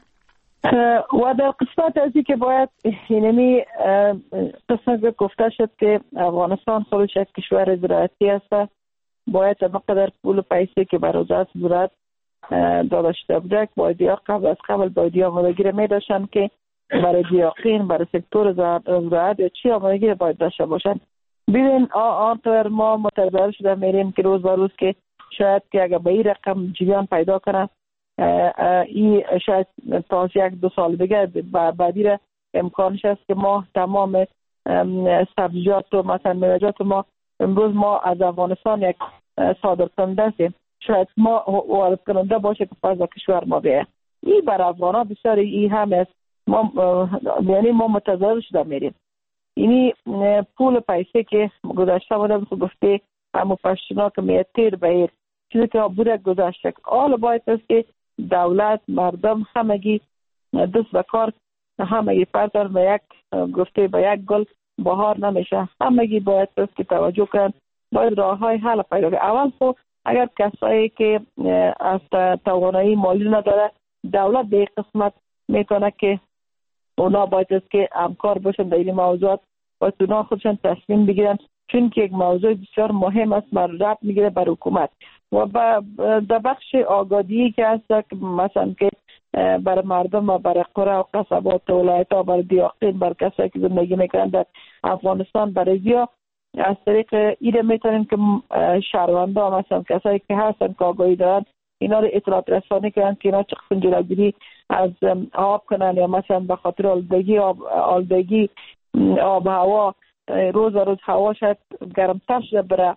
و در قسمت ازی که باید اینمی قسمت گفته شد که افغانستان خودش یک کشور زراعتی است، باید مقدار پول و پیسه که برای وزارت زراعت داده شده بوده باید یا قبل باید یا آمادگی می داشتن که برای دیاقین برای سکتور زراعت یا چی آمادگی باید داشته باشن. ببین آنطور ما متضرر شده میریم که روز به روز که شاید که اگر به این رقم جریان پیدا کنه این شاید تا 1-2 سال دیگه بعدی را امکانش است که ما تمام سبزیجات و مثلا میوه‌جات ما امروز ما از افغانستان یک صادرکننده هستیم، شاید ما وارد کننده باشه که پس کشور ما بیه. این برای افغانا بسیار این هم است. یعنی ما متضرر شده میریم. اینی پول پیسه که گذاشته بوده گفته همو پشتونا که میتیر بهیر چیزی که بوده گذاشته. حالا باید است که دولت مردم همگی دست به کار، همگی پردر به یک گفته به یک گل بهار نمیشه، همگی باید است که توجه کنن، باید راه های حل پیدا کنن. اول خب اگر کسایی که از توانایی مالی نداره دولت به قسمت میکنه که اونا باید است که همکار باشن در این موضوعات، باید اونا خودشان تصمیم بگیرن، چون که یک موضوع بسیار مهم است مربوط میگیره بر حکومت و در بخش آگاهی که هست که مثلا که برای مردم و برای قرى و قصبات و ولایت ها برای دیاقین برای کسایی که زندگی میکنن در افغانستان برای زیا از طریق ایره میتونیم که شهرونده ها مثلا کسایی که هستن که آگاهی دارن اینا رو اطلاعات رسانی کنن که اینا چه قسم جلوگیری از آب کنن یا مثلا به خاطر آلودگی آب هوا روز و روز هوا شاید گرمتر شده بره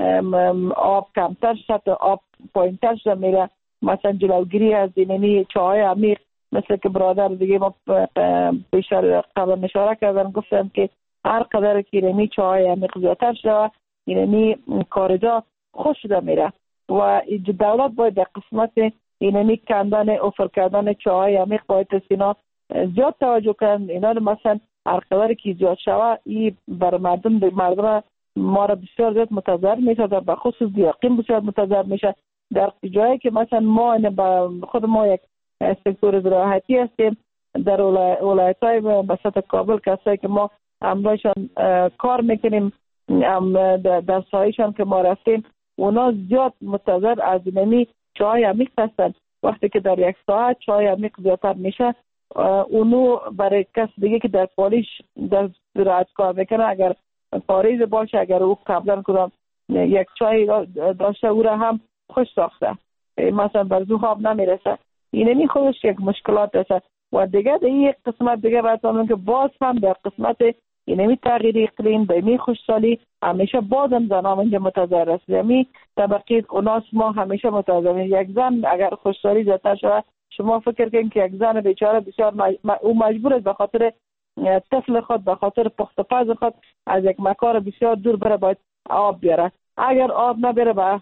آب کمتر شده آب پایینتر شده میره، مثلا جلوگیری از اینمی چاهای عمیق مثل که برادر دیگه ما بیشتر قبل اشاره کردن گفتم که هر قدر که اینمی چاهای عمیق زیادتر شده اینمی کارجا خوش شده میره و دولت باید در قسمت اینمی کندن افر کردن چاهای عمیق باید اینا زیاد توجه کنن. اینا مثلا هر قدر که زیاد شوه این بر مردم ما را بسیار زیاد متضرر میشه، در خصوص دیاقین بسیار متضرر میشه. در جایی که مثلا ما خود ما یک سکتور زراعتی هستیم در ولایت‌های وسط کابل کسایی که ما همراهشان کار میکنیم در سایه‌شان که ما رفتیم اونا زیاد متضرر از اینمی چای عمیق هستن. وقتی که در یک ساعت چای عمیق زیادتر میشه اونو برای کس دیگه که در پالیش در زراعت کار میکنه اگر پاریز باشه اگر او قبلا کدام یک چای داشته او را هم خوش ساخته مثلا بر زو خواب نمیرسه، اینمی خودش یک مشکلات داشته. و دیگه در این قسمت دیگه باید که باز هم در قسمت اینمی تغییر اقلیم به می خوشحالی همیشه بازم زنان اینجا متضرر است. یعنی طبقه اوناس ما همیشه متضرر. یک زن اگر خوشحالی زیادتر شود شما فکر کنید که یک زن بیچاره بسیار او مجبور است به خاطر طفل خود به خاطر پخت پز خود از یک مکان بسیار دور بره باید آب بیاره. اگر آب نبره و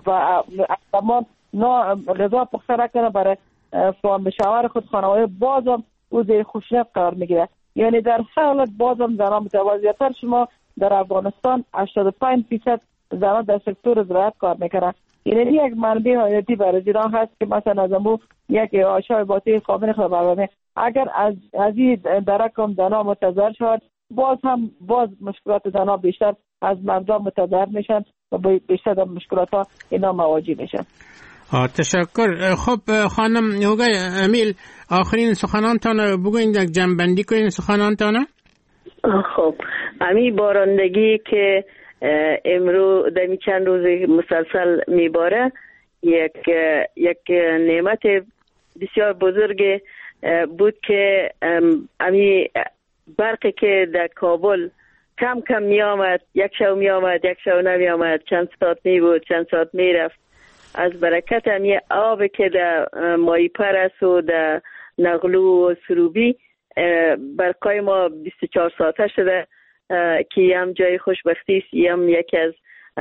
زمان غذا پخته نکنه برای فهم شوهر خود خانواده بازم او زیر خشونت قرار میگیره. یعنی در حالت بازم زنان متوازیتر شما در افغانستان 85% زنان در سکتور زراعت کار میکنن. یعنی یک منبع حیاتی برای زنان هست که مثلا از امو یک آشای باطی قابل خبرانه اگر از این درکم زنان متضرر شد باز مشکلات زنان بیشتر از مردم متضرر میشن و بیشتر در مشکلات ها اینا مواجه میشن. تشکر. خب خانم هوگای امیل آخرین سخنانتان بگوین یک جنبندی کنین سخنانتان. خب امی بارندگی که امرو دمی چند روز مسلسل میباره یک نعمت بسیار بزرگ بود که امی برقی که در کابل کم کم می آمد، یک شو می آمد، یک شو نمی آمد، چند ساعت می بود، چند ساعت می رفت. از برکت امی آب که در مای پرس و در نغلو و سروبی برقای ما 24 ساعته شده که هم جای خوشبختی است. هم یکی از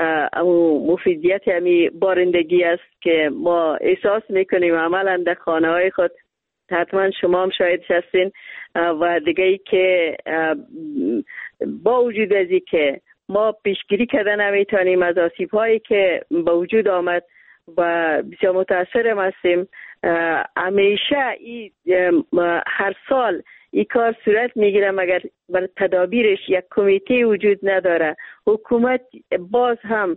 مفیدیت همی بارندگی است که ما احساس میکنیم عملا در خانه های خود. حتما شما هم شاهدش هستین. و دیگه ای که با وجود از این که ما پیشگیری کرده نمیتونیم از آسیب هایی که به وجود آمد و بسیار متاثرم هستیم، همیشه هر سال این کار صورت میگیره مگر بر تدابیرش یک کمیته وجود نداره. حکومت باز هم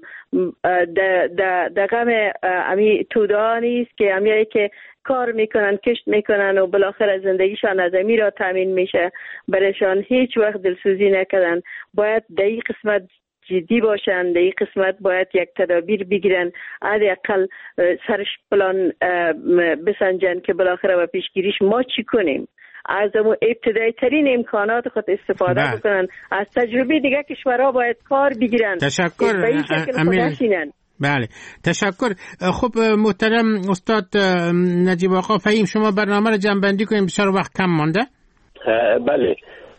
در غم امی توده نیست که امیایی که کار میکنن، کشت میکنن و بالاخره زندگیشان از امی را تامین میشه، برایشان هیچ وقت دلسوزی نکردن. باید در این قسمت جدی باشن، در این قسمت باید یک تدابیر بگیرن، حداقل سرش پلان بسنجن که بالاخره با پیشگیریش ما چی کنیم. از ابتدایی ترین امکانات خود استفاده بکنن. از تجربه دیگه کشورها باید کار بگیرن. تشکر امین. بله تشکر. خب محترم استاد نجیب آقا فهیم، شما برنامه رو جمع‌بندی کنیم، بسیار وقت کم مانده. بله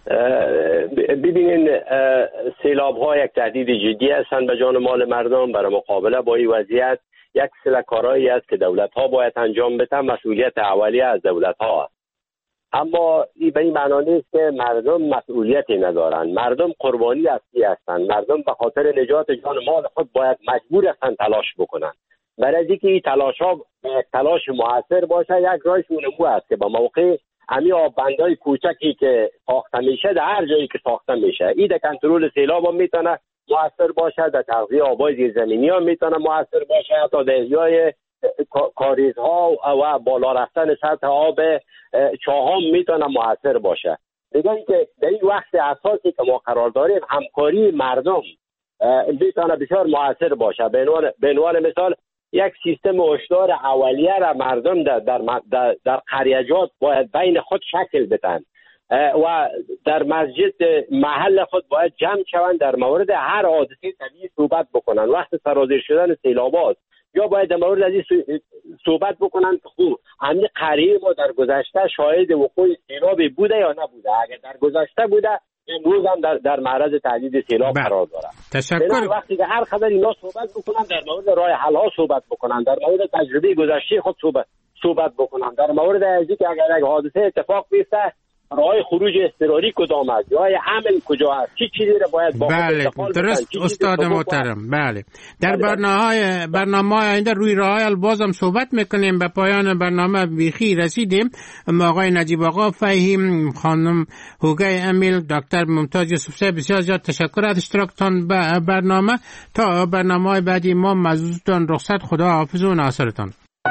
ببینین، سیلاب ها یک تهدید جدی هستند به جان مال مردم. برای مقابله با این وضعیت یک سری کارهایی است که دولت ها باید انجام بدن، مسئولیت اولیه از دولت ها است. اما این به این معنی نیست که مردم مسئولیتی ندارن. مردم قربانی اصلی هستند. مردم به خاطر نجات جان مال خود باید مجبور هستند تلاش بکنن. برای اینکه این تلاش ها تلاش موثر باشه، یک راهش اونمو است که با موقع امی آببندهای کوچکی که ساخته میشه در هر جایی که ساخته میشه، این در کنترل سیلاب هم میتونه موثر باشه، در تغذیه آبای زیرزمینی هم میتونه موثر باشه، حتی در احیای کاریزها و بالا رفتن سطح آب چاهام میتونه موثر باشه. دیگه اینکه در این وقت اساسی که ما قرار داریم، همکاری مردم میتونه بسیار موثر باشه. به عنوان مثال یک سیستم هشدار اولیه را مردم در قریجات باید بین خود شکل بدن و در مسجد محل خود باید جمع شوند، در مورد هر حادثه طبیعی صحبت بکنن. وقت سرازیر شدن سیلابات یا باید در مورد از این صحبت بکنن که خوب همین قریه ما در گذشته شاهد وقوع سیلابی بوده یا نبوده. اگر در گذشته بوده، امروز هم در معرض تهدید سیلاب قرار داره. تشکر. وقتی که هر خبر اینا صحبت بکنن، در مورد راه حل ها صحبت بکنن، در مورد تجربه گذشته خود صحبت بکنن، در مورد اینکه که اگر یک حادثه اتفاق بیفته راه خروج اضطراری کدام است، راه امن کجا است، چی چیزی را باید با بله درست استاد محترم. بله در برنامه آینده روی راه حل بازم صحبت میکنیم. به پایان برنامه بیخی رسیدیم. آقای نجیب آقا فهیم، خانم هوگه امیل، دکتر ممتاز یوسفزی، بسیار زیاد تشکر از اشتراکتان به برنامه. تا برنامه بعدی ما مزودتان رخصت. خدا حافظ و ناصرتان.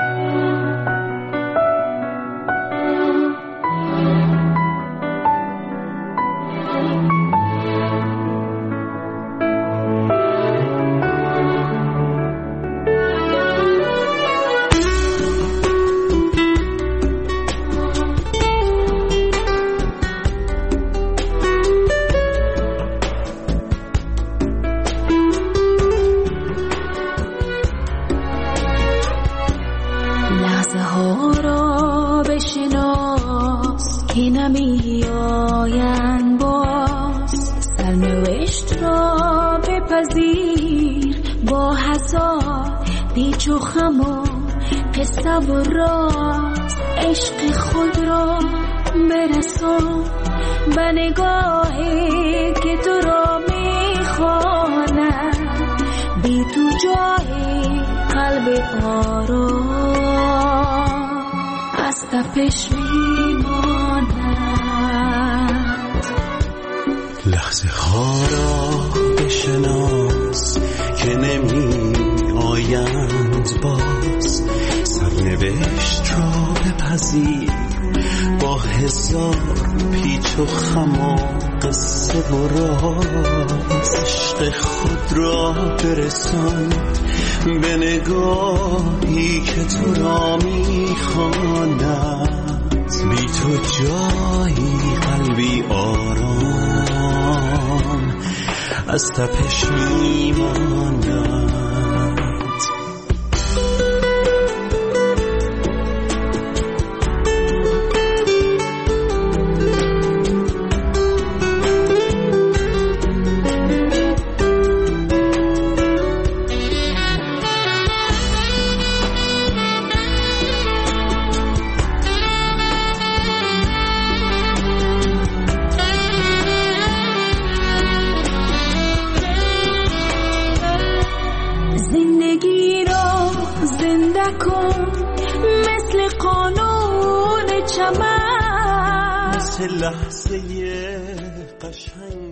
قصه و راز عشق خود را برسان به نگاهی که تو را میخواند، بی تو جای قلب آرام از تپش میماند. لحظه ها را بشناس که نمی آیند باز، سرنوشت را بپذیر با هزار پیچ و خم و قصه و راز عشق خود را برسان به نگاهی که تو را میخواند. بی تو جایی قلبی آرام از تپش میماند. لحظه قشنگ